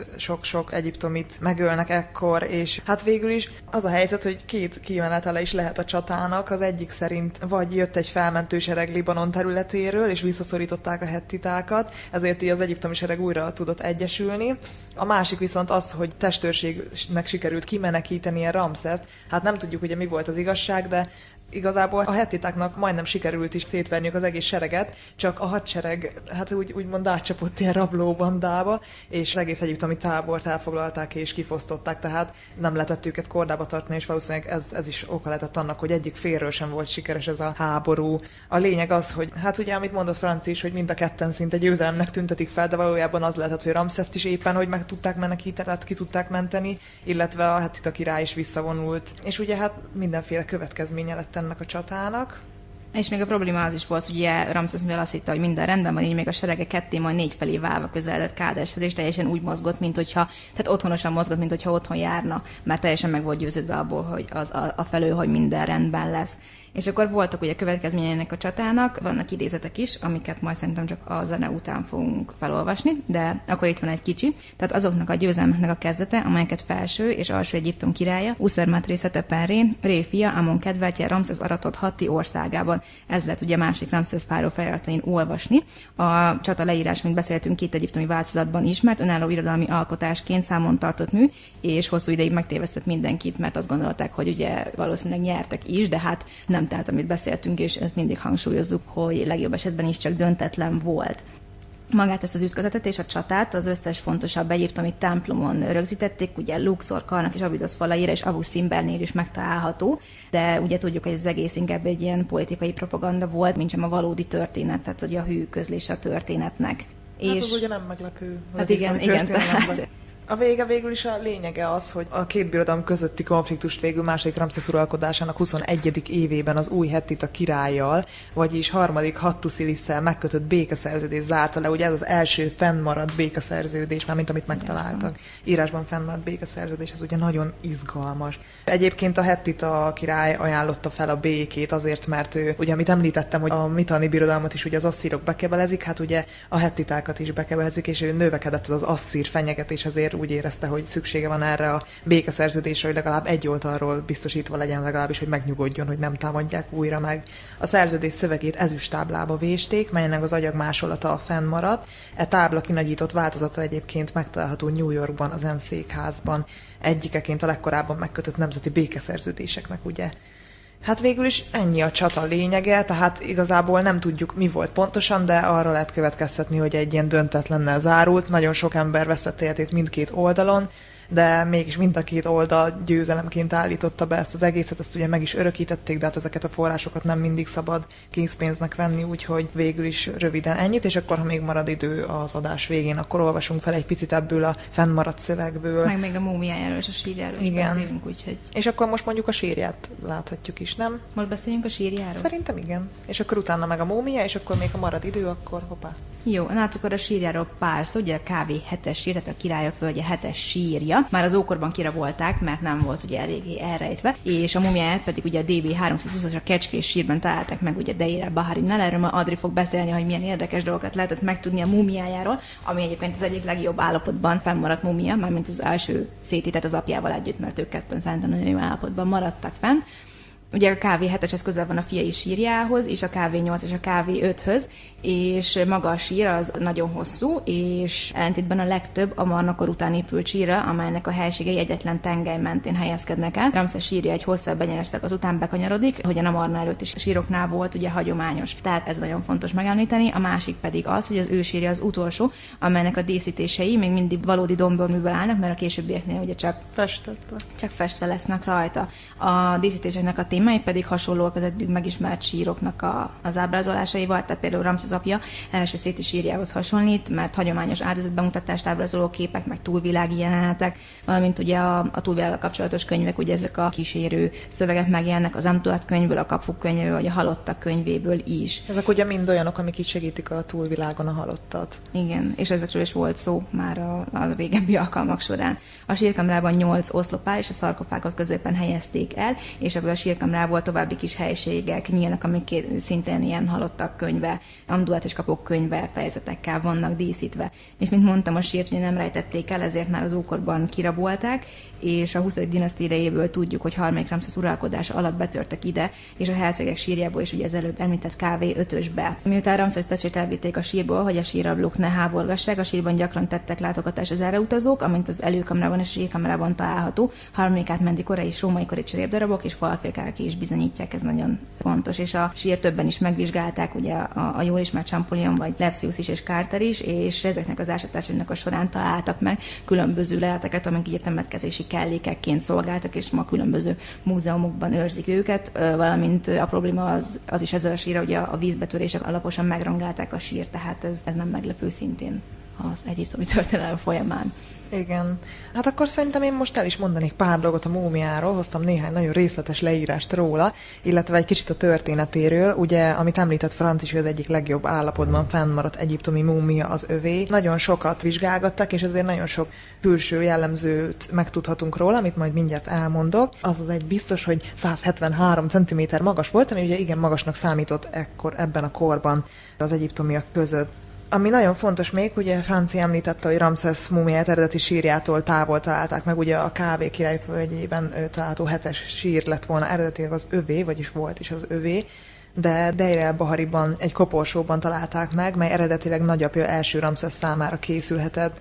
sok egyiptomit megölnek ekkor, és hát végül is az a helyzet, hogy 2 kimenetele is lehet a csatának, az egyik szerint vagy jött egy felmentő sereg Libanon területéről, és visszaszorították a hettitákat, ezért így az egyiptomi sereg újra tudott egyesülni. A másik viszont az, hogy testőrségnek sikerült kimenekítenie Ramszeszt. Hát nem tudjuk ugye mi volt az igazság, de igazából a hettitáknak majdnem sikerült is szétverniük az egész sereget, csak a hadsereg hát úgymond átcsapott ilyen rablóbandába, és az egész egyiptomi tábort elfoglalták és kifosztották, tehát nem lehetett őket kordába tartani, és valószínűleg ez is oka lehetett annak, hogy egyik félről sem volt sikeres ez a háború. A lényeg az, hogy hát ugye amit mondott Franci is, hogy mind a ketten szinte győzelemnek tüntetik fel, de valójában az lehetett, hogy Ramszeszt is éppen, hogy meg tudták menekíteni, tehát ki tudták menteni, illetve a hettita király is visszavonult. És ugye hát mindenféle következménye lett ennek a csatának. És még a probléma az is volt, hogy ugye Ramszesz mivel azt hitte, hogy minden rendben van, így még a serege 2 majd 4 felé válva közeledett Kádeshez, és teljesen úgy mozgott, tehát otthonosan mozgott, mint hogyha otthon járna, mert teljesen meg volt győződve abból, hogy a felől, hogy minden rendben lesz. És akkor voltak ugye következményeinek a csatának, vannak idézetek is, amiket majd szerintem csak a zene után fogunk felolvasni, de akkor itt van egy kicsi. Tehát azoknak a győzelmeknek a kezdete, amelyeket felső és alsó Egyiptom királya, Uszermátré Szetepenré, Ré fia, Amon kedveltje, Ramszesz aratott Hatti országában. Ez lett ugye másik Ramszesz fáraó feliratain olvasni. A csata leírás, mint beszéltünk, 2 egyiptomi változatban ismert, önálló irodalmi alkotásként számon tartott mű, és hosszú ideig megtévesztett mindenkit, mert azt gondolták, hogy ugye valószínűleg nyertek is, de hát nem, tehát amit beszéltünk, és ezt mindig hangsúlyozzuk, hogy legjobb esetben is csak döntetlen volt. Magát ezt az ütközetet és a csatát az összes fontosabb egyiptomi templomon rögzítették, ugye Luxor, Karnak és Abidosz falaira és Abu Szimbernél is megtalálható, de ugye tudjuk, hogy ez egész inkább egy ilyen politikai propaganda volt, mint sem a valódi történet, tehát ugye a hű közlése a történetnek. Hát és az ugye nem meglepő. Hát igen. A vége végül is a lényege az, hogy a 2 birodalom közötti konfliktust végül második Ramszesz uralkodásának 21. évében az új hettita királlyal, vagyis 3. Hattuszilisszel megkötött békeszerződés zárta le. Ugye ez az első fennmaradt békeszerződés, már mint amit megtaláltak. Írásban fennmaradt békeszerződés, ez ugye nagyon izgalmas. Egyébként a hettita király ajánlotta fel a békét azért, mert ő, ugye amit említettem, hogy a mitanni birodalmat is ugye az asszírok bekebelezik, hát ugye a hettitákat is bekebelezik, és ő növekedett az asszír fenyegetés, ezért azért úgy érezte, hogy szüksége van erre a békeszerződésre, hogy legalább egy oldalról biztosítva legyen legalábbis, hogy megnyugodjon, hogy nem támadják újra meg. A szerződés szövegét ezüsttáblába vésték, melynek az agyag másolata fennmaradt. E tábla kinagyított változata egyébként megtalálható New Yorkban, az ENSZ székházban, egyikeként a legkorábban megkötött nemzeti békeszerződéseknek, ugye. Hát végül is ennyi a csata lényege, tehát igazából nem tudjuk, mi volt pontosan, de arra lehet következtetni, hogy egy ilyen döntetlennel zárult. Nagyon sok ember vesztette életét mindkét oldalon, de mégis mind a két oldal győzelemként állította be ezt az egészet, ezt ugye meg is örökítették, de hát ezeket a forrásokat nem mindig szabad készpénznek venni, úgyhogy végül is röviden ennyit, és akkor, ha még marad idő az adás végén, akkor olvasunk fel egy picit ebből a fennmaradt szövegből. Meg még a múmiájáról és a sírjáról is beszélünk, úgyhogy... És akkor most mondjuk a sírját láthatjuk is, nem? Most beszéljünk a sírjáról? Szerintem igen. És akkor utána meg a múmia, és akkor még ha marad idő, akkor hoppá. Jó, hát akkor a sírjáról pár szó, ugye a kávé 7-es sír, tehát a Királyok völgye 7-es sírja. Már az ókorban kirabolták, mert nem volt ugye eléggé elrejtve, és a mumiáját pedig ugye a DB 320-as a Kecskés sírban találták meg ugye Deir el-Baharinnál. Erről ma Adri fog beszélni, hogy milyen érdekes dolgokat lehetett megtudni a mumiájáról, ami egyébként az egyik legjobb állapotban fennmaradt mumia, mármint az első Széti, tehát az apjával együtt, mert ők ketten szerintem nagyon jó állapotban maradtak fenn. Ugye a KV7-es ez közel van a fiai sírjához, és a KV8 és a KV5-höz, és maga a sír az nagyon hosszú, és ellentétben a legtöbb a Marna-kor után épült sírra, amelynek a helységei egyetlen tengely mentén helyezkednek el. Ramszesz sírja egy hosszabb egyenes szakasz után bekanyarodik, ahogyan a Marna előtt is a síroknál volt ugye hagyományos. Tehát ez nagyon fontos megemlíteni. A másik pedig az, hogy az ő sírja az utolsó, amelynek a díszítései még mindig valódi domborműből állnak, mert a későbbieknél ugye csak festve lesznek rajta. A díszítéseknek a témái pedig hasonlóak az eddig megismert síroknak az ábrázolásaival, tehát például Ramszesz apja első széti sírjához hasonlít, mert hagyományos áldozatbemutatást ábrázoló képek, meg túlvilági jelenetek, valamint ugye a túlvilággal kapcsolatos könyvek, ugye ezek a kísérő szövegek megjelennek az Amtuat könyvből, a Kapuk könyvéből, vagy a Halottak könyvéből is. Ezek ugye mind olyanok, amik így segítik a túlvilágon a halottat. Igen, és ezekről is volt szó már a régebbi alkalmak során. A sírkamrában 8 oszlop áll, és a szarkofágot középen helyezték el, és ebből a sírkamrából további kis helységek nyílnak, amik szintén ilyen Halottak könyve, Amduat és Kapok könyve fejezetekkel vannak díszítve. És mint mondtam, a sírt ugye nem rejtették el, ezért már az ókorban kirabolták, és a 20. dinasztia idejéből tudjuk, hogy harmadik Ramszesz uralkodása alatt betörtek ide, és a hercegek sírjából is ugye az előbb említett KV5-ösbe. Miután Ramszesz testvért elvitték a sírból, hogy a sírrablók ne háborgassák, a sírban gyakran tettek látogatást az erre utazók, amint az előkamrában és a sírkamrában található. Harmadikát menti korai és római kori cserépdarabok és falfirkák is bizonyítják, ez nagyon fontos. És a sír többen is megvizsgálták, ugye a jól ismert Champollion vagy Lepsius is és Carter is, és ezeknek az ásatásainak a során találtak meg különböző leleteket, amik így temetkezési kellékekként szolgáltak, és ma különböző múzeumokban őrzik őket, valamint a probléma az is ezzel a sírra, hogy a vízbetörések alaposan megrongálták a sírt, tehát ez nem meglepő szintén az egyiptomi történelem folyamán. Igen. Hát akkor szerintem én most el is mondanék pár dolgot a múmiáról, hoztam néhány nagyon részletes leírást róla, illetve egy kicsit a történetéről. Ugye, amit említett Franc is, hogy az egyik legjobb állapotban fennmaradt egyiptomi múmia az övé. Nagyon sokat vizsgálgattak, és ezért nagyon sok külső jellemzőt megtudhatunk róla, amit majd mindjárt elmondok. Az egy biztos, hogy 173 cm magas volt, ami ugye igen magasnak számított ekkor ebben a korban az egyiptomiak között. Ami nagyon fontos még, ugye Franci említette, hogy Ramszesz múmiáját eredeti sírjától távol találták meg, ugye a KV Királyok völgyében található 7-es sír lett volna eredetileg az övé, vagyis volt is az övé, de Deir el-Bahariban egy koporsóban találták meg, mely eredetileg nagyapja első Ramszesz számára készülhetett.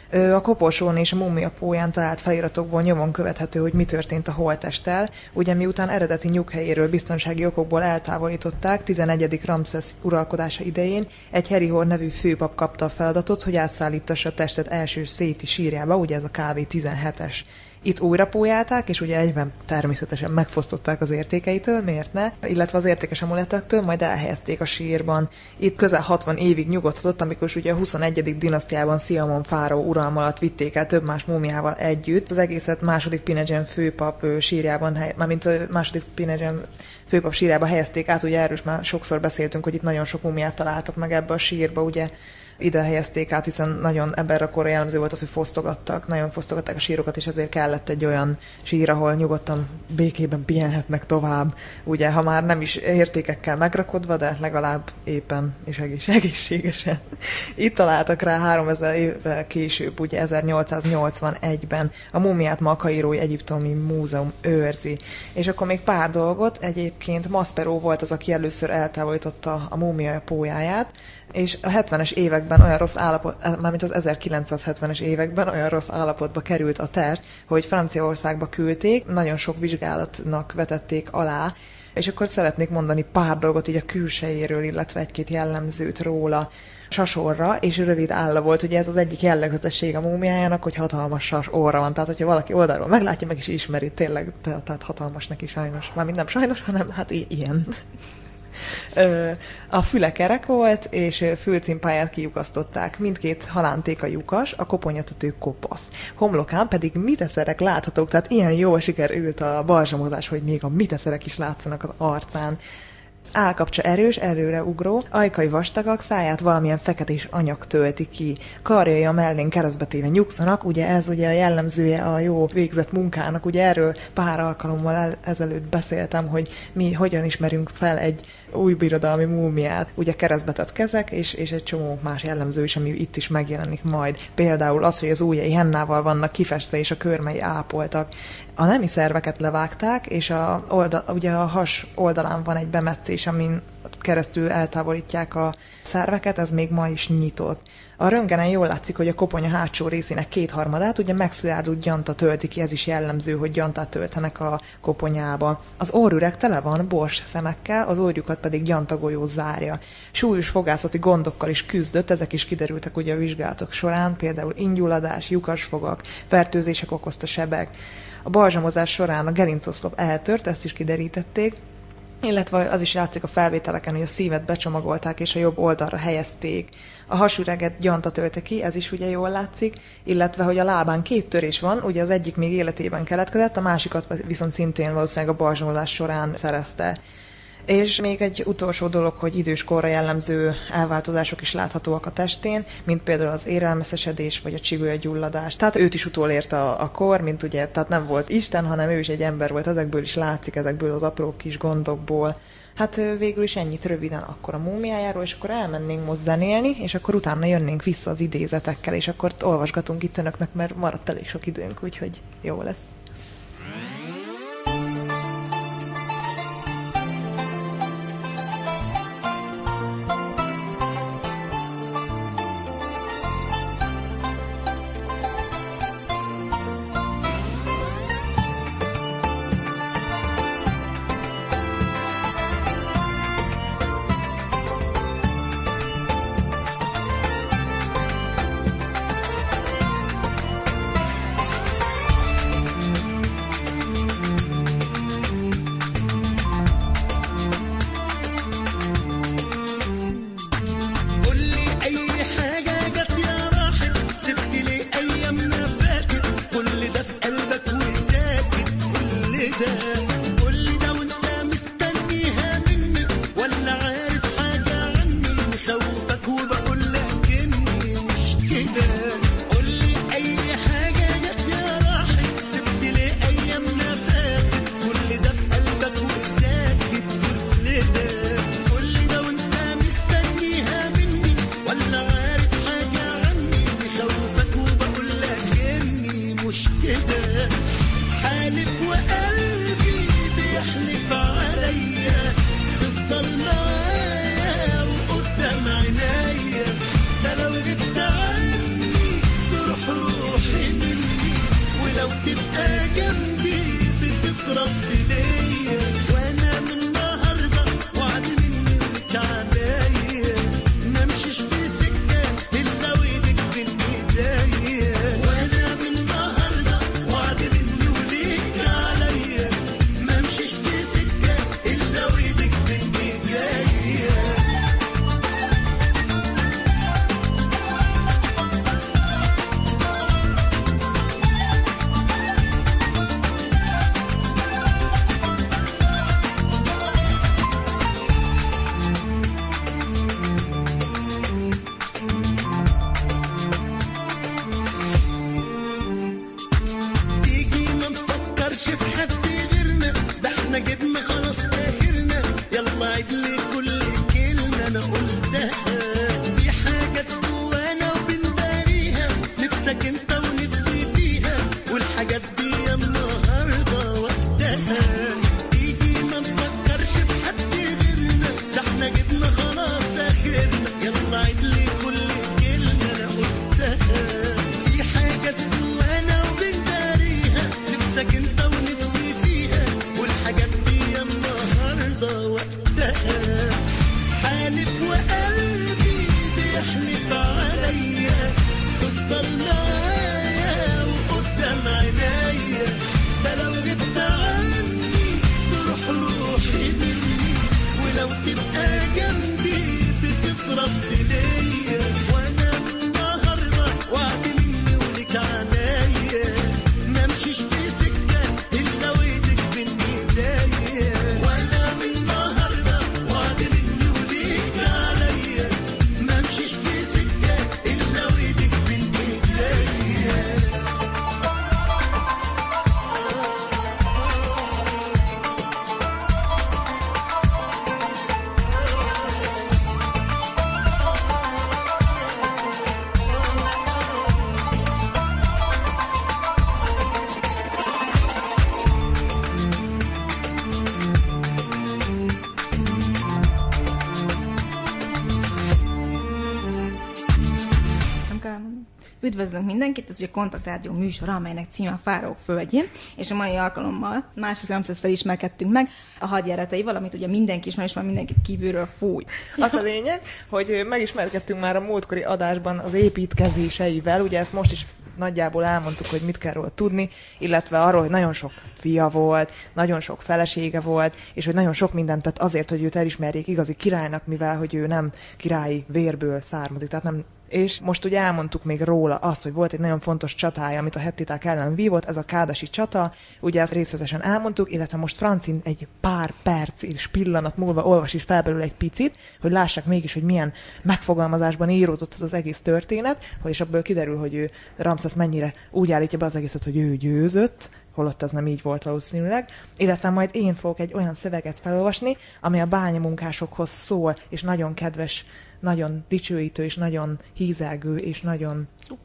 A koporsón és a múmia pólyán talált feliratokból nyomon követhető, hogy mi történt a holttesttel. Ugye miután eredeti nyughelyéről biztonsági okokból eltávolították, 11. Ramszesz uralkodása idején egy Herihor nevű főpap kapta a feladatot, hogy átszállítassa a testet első széti sírjába, ugye ez a KV-17-es. Itt újra pólyálták, és ugye egyben természetesen megfosztották az értékeitől, miért ne? Illetve az értékes amulettektől, majd elhelyezték a sírban. Itt közel 60 évig nyugodhatott, amikor ugye a 21. dinasztiában Sziamon fáraó uralma alatt vitték el több más múmiával együtt. Az egészet második Pinedzsen főpap sírjában, mármint a második Pinedzsen főpap sírjába helyezték át, ugye erről már sokszor beszéltünk, hogy itt nagyon sok múmiát találtak meg ebbe a sírba, ugye ide helyezték át, hiszen nagyon ebben a korra jellemző volt az, hogy fosztogattak, nagyon fosztogatták a sírokat, és ezért kellett egy olyan sír, ahol nyugodtan békében pihenhetnek tovább. Ugye, ha már nem is értékekkel megrakodva, de legalább éppen és egészségesen. Itt találtak rá 3000 évvel később, ugye 1881-ben a múmiát ma a Kairói Egyiptomi Múzeum őrzi. És akkor még pár dolgot, egyébként Maspero volt az, aki először eltávolította a múmia pólyáját, és a 70-es években olyan rossz állapot, mármint az 1970-es években olyan rossz állapotba került a test, hogy Franciaországba küldték, nagyon sok vizsgálatnak vetették alá, és akkor szeretnék mondani pár dolgot így a külsejéről, illetve egy-két jellemzőt róla. Sasorra és rövid álla volt, ugye ez az egyik jellegzetesség a múmiájának, hogy hatalmas sas orra van, tehát hogyha valaki oldalról meglátja, meg is ismeri, tényleg, tehát hatalmas neki sajnos. Mármint nem sajnos, hanem hát ilyen. A füle kerek volt, és fülcimpáját kilyukasztották. Mindkét halántéka lyukas, a koponyatető kopasz. Homlokán pedig miteszerek láthatók, tehát ilyen jól sikerült a balzsamozás, hogy még a miteszerek is látszanak az arcán. Állkapcsa erős, előreugró, ajkai vastagak, száját valamilyen feketés anyag tölti ki. Karjai a mellén keresztbetéve nyugszanak, ugye ez ugye a jellemzője a jó végzett munkának, ugye erről pár alkalommal ezelőtt beszéltem, hogy mi hogyan ismerünk fel egy új birodalmi múmiát, ugye keresztbetett kezek, és egy csomó más jellemző is, ami itt is megjelenik majd. Például az, hogy az ujjai hennával vannak kifestve, és a körmei ápoltak. A nemi szerveket levágták, és ugye a has oldalán van egy bemetszés, amin keresztül eltávolítják a szerveket, ez még ma is nyitott. A röntgenen jól látszik, hogy a koponya hátsó részének 2/3 ugye megszilárdult gyanta tölti ki, ez is jellemző, hogy gyantát töltenek a koponyába. Az orrüreg tele van bors szemekkel, az orjukat pedig gyantagolyó zárja. Súlyos fogászati gondokkal is küzdött, ezek is kiderültek ugye a vizsgálatok során, például ingyulladás, lyukasfogak, fertőzések okozta sebek. A balzsamozás során a gerincoszlop eltört, ezt is kiderítették, illetve az is látszik a felvételeken, hogy a szívet becsomagolták és a jobb oldalra helyezték. A hasüreget gyanta tölte ki, ez is ugye jól látszik, illetve hogy a lábán 2 törés van, ugye az egyik még életében keletkezett, a másikat viszont szintén valószínűleg a balzsamozás során szerezte. És még egy utolsó dolog, hogy időskorra jellemző elváltozások is láthatóak a testén, mint például az érelmeszesedés vagy a csigolyagyulladás. Tehát őt is utolérte a kor, mint ugye, tehát nem volt Isten, hanem ő is egy ember volt, ezekből is látszik, ezekből az apró kis gondokból. Hát végül is ennyit röviden akkor a múmiájáról, és akkor elmennénk most zenélni, és akkor utána jönnénk vissza az idézetekkel, és akkor olvasgatunk itt önöknek, mert maradt elég sok időnk, úgyhogy jó lesz. Üdvözlünk mindenkit, ez ugye a Kontakt Rádió műsora, amelynek címe a Fáraók földjén, és a mai alkalommal másik Ramszesszel ismerkedtünk meg a hadjárataival, amit ugye mindenki ismer, és már mindenki kívülről fúj. Az a lényeg, hogy megismerkedtünk már a múltkori adásban az építkezéseivel, ugye ezt most is nagyjából elmondtuk, hogy mit kell róla tudni, illetve arról, hogy nagyon sok fia volt, nagyon sok felesége volt, és hogy nagyon sok mindent tett azért, hogy őt elismerjék igazi királynak, mivel hogy ő nem királyi vérből származik, tehát nem. És most ugye elmondtuk még róla azt, hogy volt egy nagyon fontos csatája, amit a hettiták ellen vívott, ez a kádasi csata, ugye ezt részletesen elmondtuk, illetve most Francin egy pár perc és pillanat múlva olvas is fel belőle egy picit, hogy lássák mégis, hogy milyen megfogalmazásban íródott az egész történet, és abból kiderül, hogy ő Ramszesz mennyire úgy állítja be az egészet, hogy ő győzött, holott ez nem így volt valószínűleg, illetve majd én fogok egy olyan szöveget felolvasni, ami a bányamunkásokhoz szól, és nagyon kedves, nagyon dicsőítő, és nagyon hízelgő, és nagyon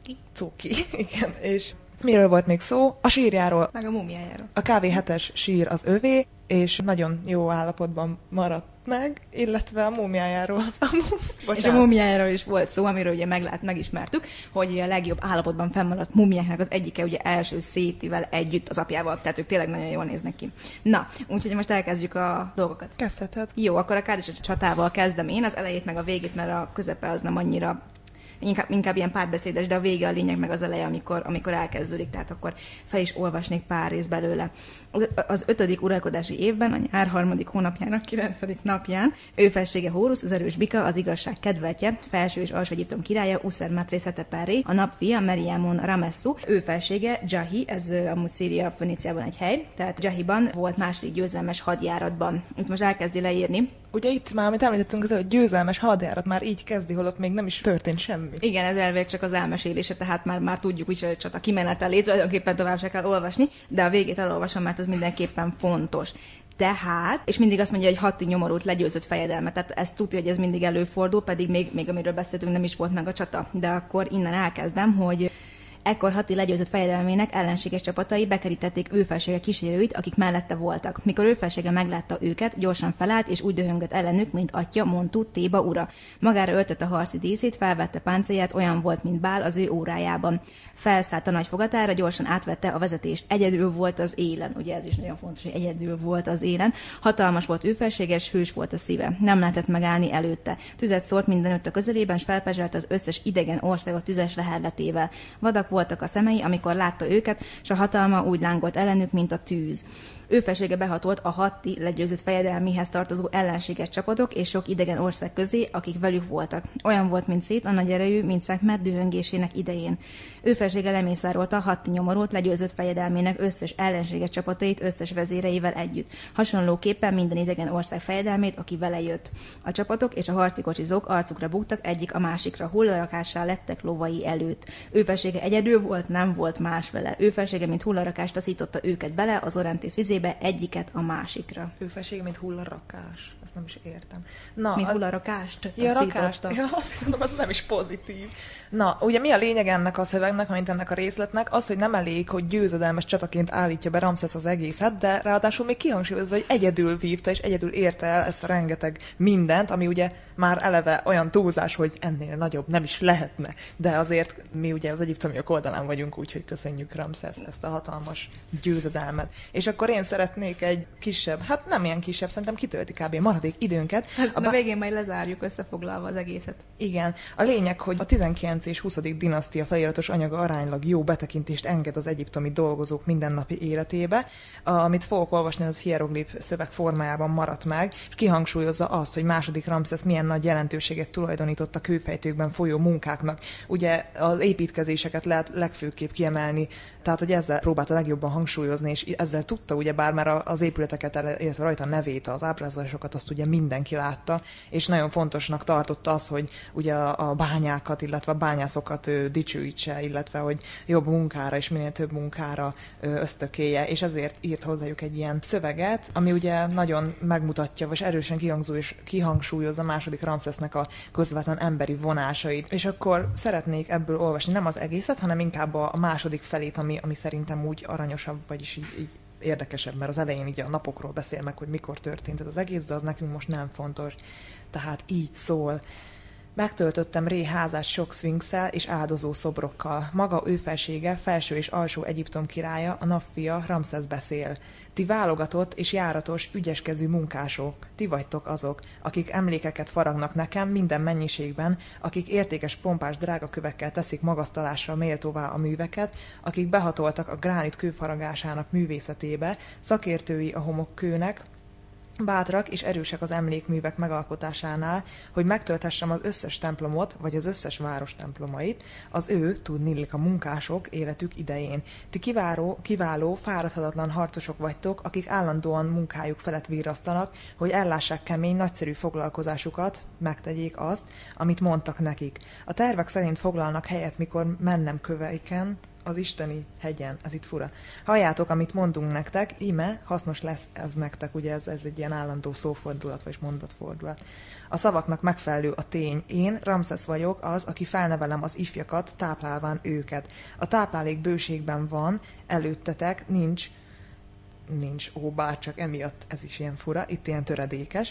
cuki. Igen, és miről volt még szó? A sírjáról. Meg a múmiájáról. A KV7-es sír az övé, és nagyon jó állapotban maradt meg, illetve a múmiájáról. És a múmiájáról is volt szó, amiről ugye megismertük, hogy a legjobb állapotban fennmaradt múmiáknak az egyike ugye első Szétivel együtt az apjával, tehát ők tényleg nagyon jól néznek ki. Na, úgyhogy most elkezdjük a dolgokat. Kezdheted. Jó, akkor a kádasi csatával kezdem én, az elejét meg a végét, mert a közepe az nem annyira inkább ilyen párbeszédes, de a vége a lényeg, meg az eleje, amikor elkezdődik, tehát akkor fel is olvasnék pár rész belőle. Az 5. uralkodási évben, a nyár 3. hónapjának 9. napján, ő felsége Hórusz, az erős bika, az igazság kedveltje, felső és alsó Egyiptom királya, Uszermátré Szeteperré, a napfia Meriámon Ramessu, ő felsége Dzsahi, ez amúgy Szíria Föníciában egy hely, tehát Dzsahiban volt másik győzelmes hadjáratban. Itt most elkezdi leírni. Ugye itt már, amit említettünk, az hogy győzelmes hadjárat már így kezdi, holott még nem is történt semmi. Igen, ez elvileg csak az elmesélése, tehát már tudjuk is, hogy csak a kimenetelét tulajdonképpen tovább se kell olvasni, de a végét elolvasom, mert ez mindenképpen fontos. Tehát, és mindig azt mondja, hogy hatti nyomorult legyőzött fejedelme, tehát ezt tudja, hogy ez mindig előfordul, pedig még amiről beszéltünk, nem is volt meg a csata. De akkor innen elkezdem, hogy ekkor Hatti legyőzött fejedelmének ellenséges csapatai bekerítették ő felsége kísérőit, akik mellette voltak. Mikor ő felsége meglátta őket, gyorsan felállt, és úgy döhöngött ellenük, mint atya, Montu, Téba ura. Magára öltötte a harci díszét, felvette páncélját, olyan volt, mint Bál az ő órájában. Felszállt a nagy fogatára, gyorsan átvette a vezetést. Egyedül volt az élen. Ugye ez is nagyon fontos, hogy egyedül volt az élen. Hatalmas volt ő felséges, hős volt a szíve. Nem lehetett megállni előtte. Tüzet szólt mindenütt a közelében, s felpezselte az összes idegen országot tüzes leherletével. Vadak voltak a szemei, amikor látta őket, s a hatalma úgy lángolt ellenük, mint a tűz. Ő felsége behatolt a Hatti legyőzött fejedelméhez tartozó ellenséges csapatok és sok idegen ország közé, akik velük voltak. Olyan volt, mint Szét, a nagy erejű, mint Szekmet dühöngésének idején. Ő felsége lemészárolta a Hatti nyomorult legyőzött fejedelmének összes ellenséges csapatait összes vezéreivel együtt. Hasonlóképpen minden idegen ország fejedelmét, aki vele jött. A csapatok és a harci kocsizók arcukra buktak, egyik a másikra, hullarakással lettek lovai előtt. Ő felsége egyedül volt, nem volt más vele. Ő felsége, mint hullarakást taszította őket bele az Orontész vizébe, egyiket a másikra. Ő felsége, mint hullarakás. Ezt nem is értem. Mint hullarakást? Ja, rakást. Ja, az nem is pozitív. Na, ugye mi a lényeg ennek a szövegnek, mint ennek a részletnek? Az, hogy nem elég, hogy győzedelmes csataként állítja be Ramszesz az egészet, de ráadásul még kihangsúlyozza, hogy egyedül vívta és egyedül érte el ezt a rengeteg mindent, ami ugye már eleve olyan túlzás, hogy ennél nagyobb nem is lehetne. De azért mi ugye az egyiptomiak oldalán vagyunk, úgyhogy köszönjük Ramszesz ezt a hatalmas győzedelmet. És akkor én szeretnék egy kisebb, hát nem ilyen kisebb, szerintem kitölti kb. Maradék időnket. A végén majd lezárjuk összefoglalva az egészet. Igen. A lényeg, hogy a 19. és 20. dinasztia feliratos anyaga aránylag jó betekintést enged az egyiptomi dolgozók mindennapi életébe. Amit fogok olvasni, az hieroglif szöveg formájában maradt meg, és kihangsúlyozza azt, hogy második Ramszesz milyen nagy jelentőséget tulajdonított a kőfejtőkben folyó munkáknak. Ugye az építkezéseket lehet legfőképp kiemelni, tehát hogy ezzel próbálta legjobban hangsúlyozni, és ezzel tudta ugyebár, mert az épületeket, illetve rajta a nevét, az ábrázolásokat azt ugye mindenki látta, és nagyon fontosnak tartotta az, hogy ugye a bányákat, illetve a bányászokat dicsőítse, illetve hogy jobb munkára és minél több munkára ösztökélje, és ezért írt hozzájuk egy ilyen szöveget, ami ugye nagyon megmutatja, vagy erősen kihangsúlyozza a második Ramszesznek a közvetlen emberi vonásait. És akkor szeretnék ebből olvasni nem az egészet, hanem inkább a második felét, ami szerintem úgy aranyosabb, vagyis így érdekesebb, mert az elején így a napokról beszél meg, hogy mikor történt ez az egész, de az nekünk most nem fontos. Tehát így szól. Megtöltöttem Ré házát sok szfinxel és áldozó szobrokkal. Maga ő felsége, felső és alsó Egyiptom királya, a napfia, Ramszesz beszél. Ti válogatott és járatos, ügyeskezű munkások, ti vagytok azok, akik emlékeket faragnak nekem minden mennyiségben, akik értékes pompás drágakövekkel teszik magasztalásra méltóvá a műveket, akik behatoltak a gránit kőfaragásának művészetébe, szakértői a homokkőnek, bátrak és erősek az emlékművek megalkotásánál, hogy megtölthessem az összes templomot, vagy az összes város templomait, az ő, tudniillik a munkások életük idején. Ti kiváló, fáradhatatlan harcosok vagytok, akik állandóan munkájuk felett virrasztanak, hogy ellássák kemény, nagyszerű foglalkozásukat, megtegyék azt, amit mondtak nekik. A tervek szerint foglalnak helyet, mikor mennem köveiken, az isteni hegyen, ez itt fura. Halljátok, amit mondunk nektek, íme hasznos lesz ez nektek, ugye ez egy ilyen állandó szófordulat, vagy mondatfordulat. A szavaknak megfelelő a tény. Én, Ramszesz vagyok az, aki felnevelem az ifjakat, táplálván őket. A táplálék bőségben van, előttetek nincs, bár csak emiatt ez is ilyen fura, itt ilyen töredékes.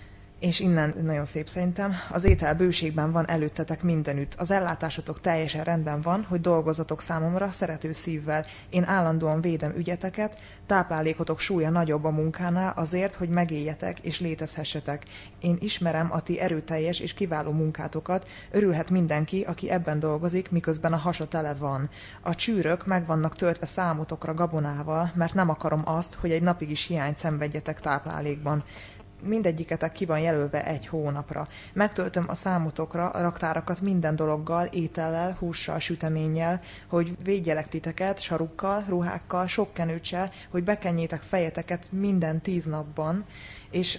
És innen nagyon szép szerintem, az étel bőségben van előttetek mindenütt. Az ellátásotok teljesen rendben van, hogy dolgozatok számomra szerető szívvel. Én állandóan védem ügyeteket, táplálékotok súlya nagyobb a munkánál azért, hogy megéljetek és létezhessetek. Én ismerem a ti erőteljes és kiváló munkátokat, örülhet mindenki, aki ebben dolgozik, miközben a hasa tele van. A csűrök meg vannak töltve számotokra gabonával, mert nem akarom azt, hogy egy napig is hiányt szenvedjetek táplálékban. Mindegyiketek ki van jelölve egy hónapra. Megtöltöm a számotokra a raktárakat minden dologgal, étellel, hússal, süteménnyel, hogy védjelek titeket, sarukkal, ruhákkal, sok kenőcsel, hogy bekenjétek fejeteket minden 10 napban, és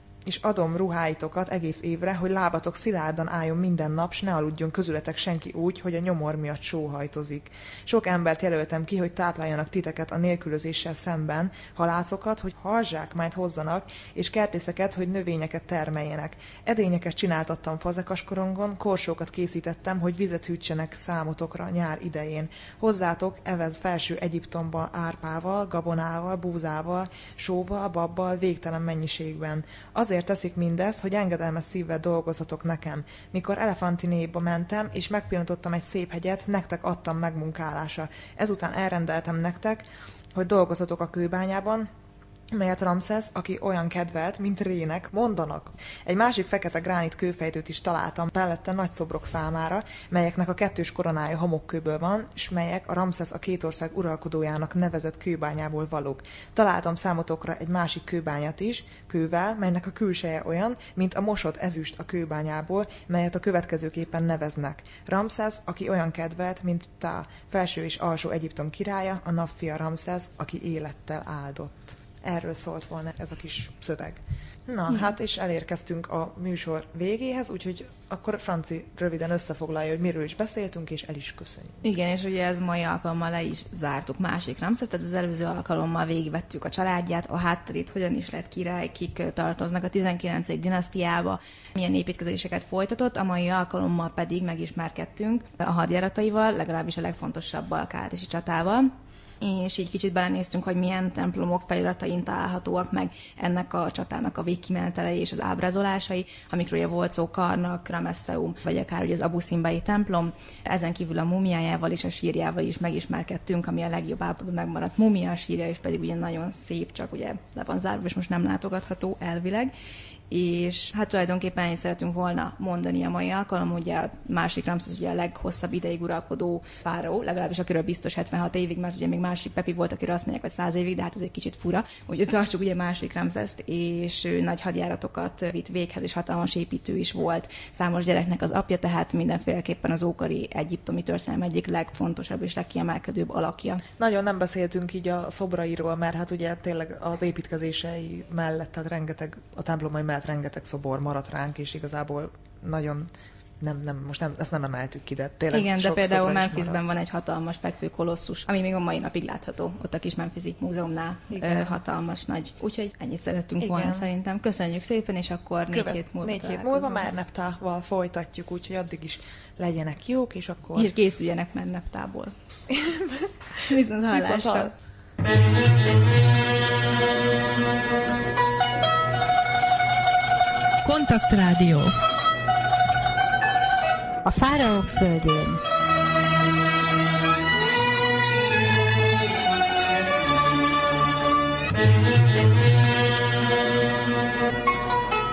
adom ruháitokat egész évre, hogy lábatok szilárdan álljon minden nap, s ne aludjon közületek senki úgy, hogy a nyomor miatt sóhajtozik. Sok embert jelöltem ki, hogy tápláljanak titeket a nélkülözéssel szemben, halászokat, hogy halzsákmányt hozzanak, és kertészeket, hogy növényeket termeljenek. Edényeket csináltattam fazekaskorongon, korsókat készítettem, hogy vizet hűtsenek számotokra nyár idején. Hozzátok evez felső Egyiptomba árpával, gabonával, búzával, sóval, babbal, végtelen mennyiségben. Azért teszik mindezt, hogy engedelmes szívvel dolgozatok nekem. Mikor Elefantinéba mentem, és megpillantottam egy szép hegyet, nektek adtam megmunkálásra. Ezután elrendeltem nektek, hogy dolgozatok a kőbányában, melyet Ramszesz, aki olyan kedvelt, mint Rének, mondanak. Egy másik fekete gránit kőfejtőt is találtam mellette nagy szobrok számára, melyeknek a kettős koronája homokkőből van, és melyek a Ramszesz a két ország uralkodójának nevezett kőbányából valók. Találtam számotokra egy másik kőbányat is, kővel, melynek a külseje olyan, mint a mosott ezüst a kőbányából, melyet a következőképpen neveznek. Ramszesz, aki olyan kedvelt, mint Ptah, felső és alsó Egyiptom királya, a napfia Ramszesz, aki élettel áldott. Erről szólt volna ez a kis szöveg. Na, hát és elérkeztünk a műsor végéhez, úgyhogy akkor Franci röviden összefoglalja, hogy miről is beszéltünk, és el is köszönjük. Igen, és ugye ez mai alkalommal le is zártuk másik Ramszesz, tehát az előző alkalommal végigvettük a családját, a hátterét, hogyan is lett király, kik tartoznak a 19. dinasztiába, milyen építkezéseket folytatott, a mai alkalommal pedig megismerkedtünk a hadjárataival, legalábbis a legfontosabb balkárdesi csatával. És így kicsit belenéztünk, hogy milyen templomok feliratain találhatóak meg ennek a csatának a végkimenetelei és az ábrázolásai, amikről ugye volt szó, Karnak, Ramesseum, vagy akár ugye az Abu Szimbai templom. Ezen kívül a mumiájával és a sírjával is megismerkedtünk, ami a legjobb állapotban megmaradt mumia, a sírja is pedig ugye nagyon szép, csak ugye le van zárva, és most nem látogatható elvileg. És hát tulajdonképpen ennyit szeretünk volna mondani a mai alkalom, ugye a másik Ramszesz ugye a leghosszabb ideig uralkodó fáraó, legalábbis akiről biztos 76 évig, mert ugye még másik Pepi volt, akiről azt mondják, hogy 100 évig, de hát ez egy kicsit fura. Úgyhogy tartsuk ugye másik Ramszeszt, és ő nagy hadjáratokat vitt véghez, és hatalmas építő is volt. Számos gyereknek az apja, tehát mindenféleképpen az ókori egyiptomi történelem egyik legfontosabb és legkiemelkedőbb alakja. Nagyon nem beszéltünk így a szobrairól, mert hát ugye tényleg az építkezései mellett, tehát rengeteg, a templomai mellett rengeteg szobor maradt ránk, és igazából nagyon ezt nem emeltük ki, de tényleg igen, sok de például Memphisben van egy hatalmas fekvő kolosszus, ami még a mai napig látható, ott a kis Memphisi múzeumnál, hatalmas nagy. Úgyhogy ennyit szerettünk volna szerintem. Köszönjük szépen, és akkor 4 hét múlva 4 hét múlva már Neptával folytatjuk, úgyhogy addig is legyenek jók, és akkor... És készüljenek már Neptából. Viszont hallásra. Kontaktrádió. A fáraók földjén.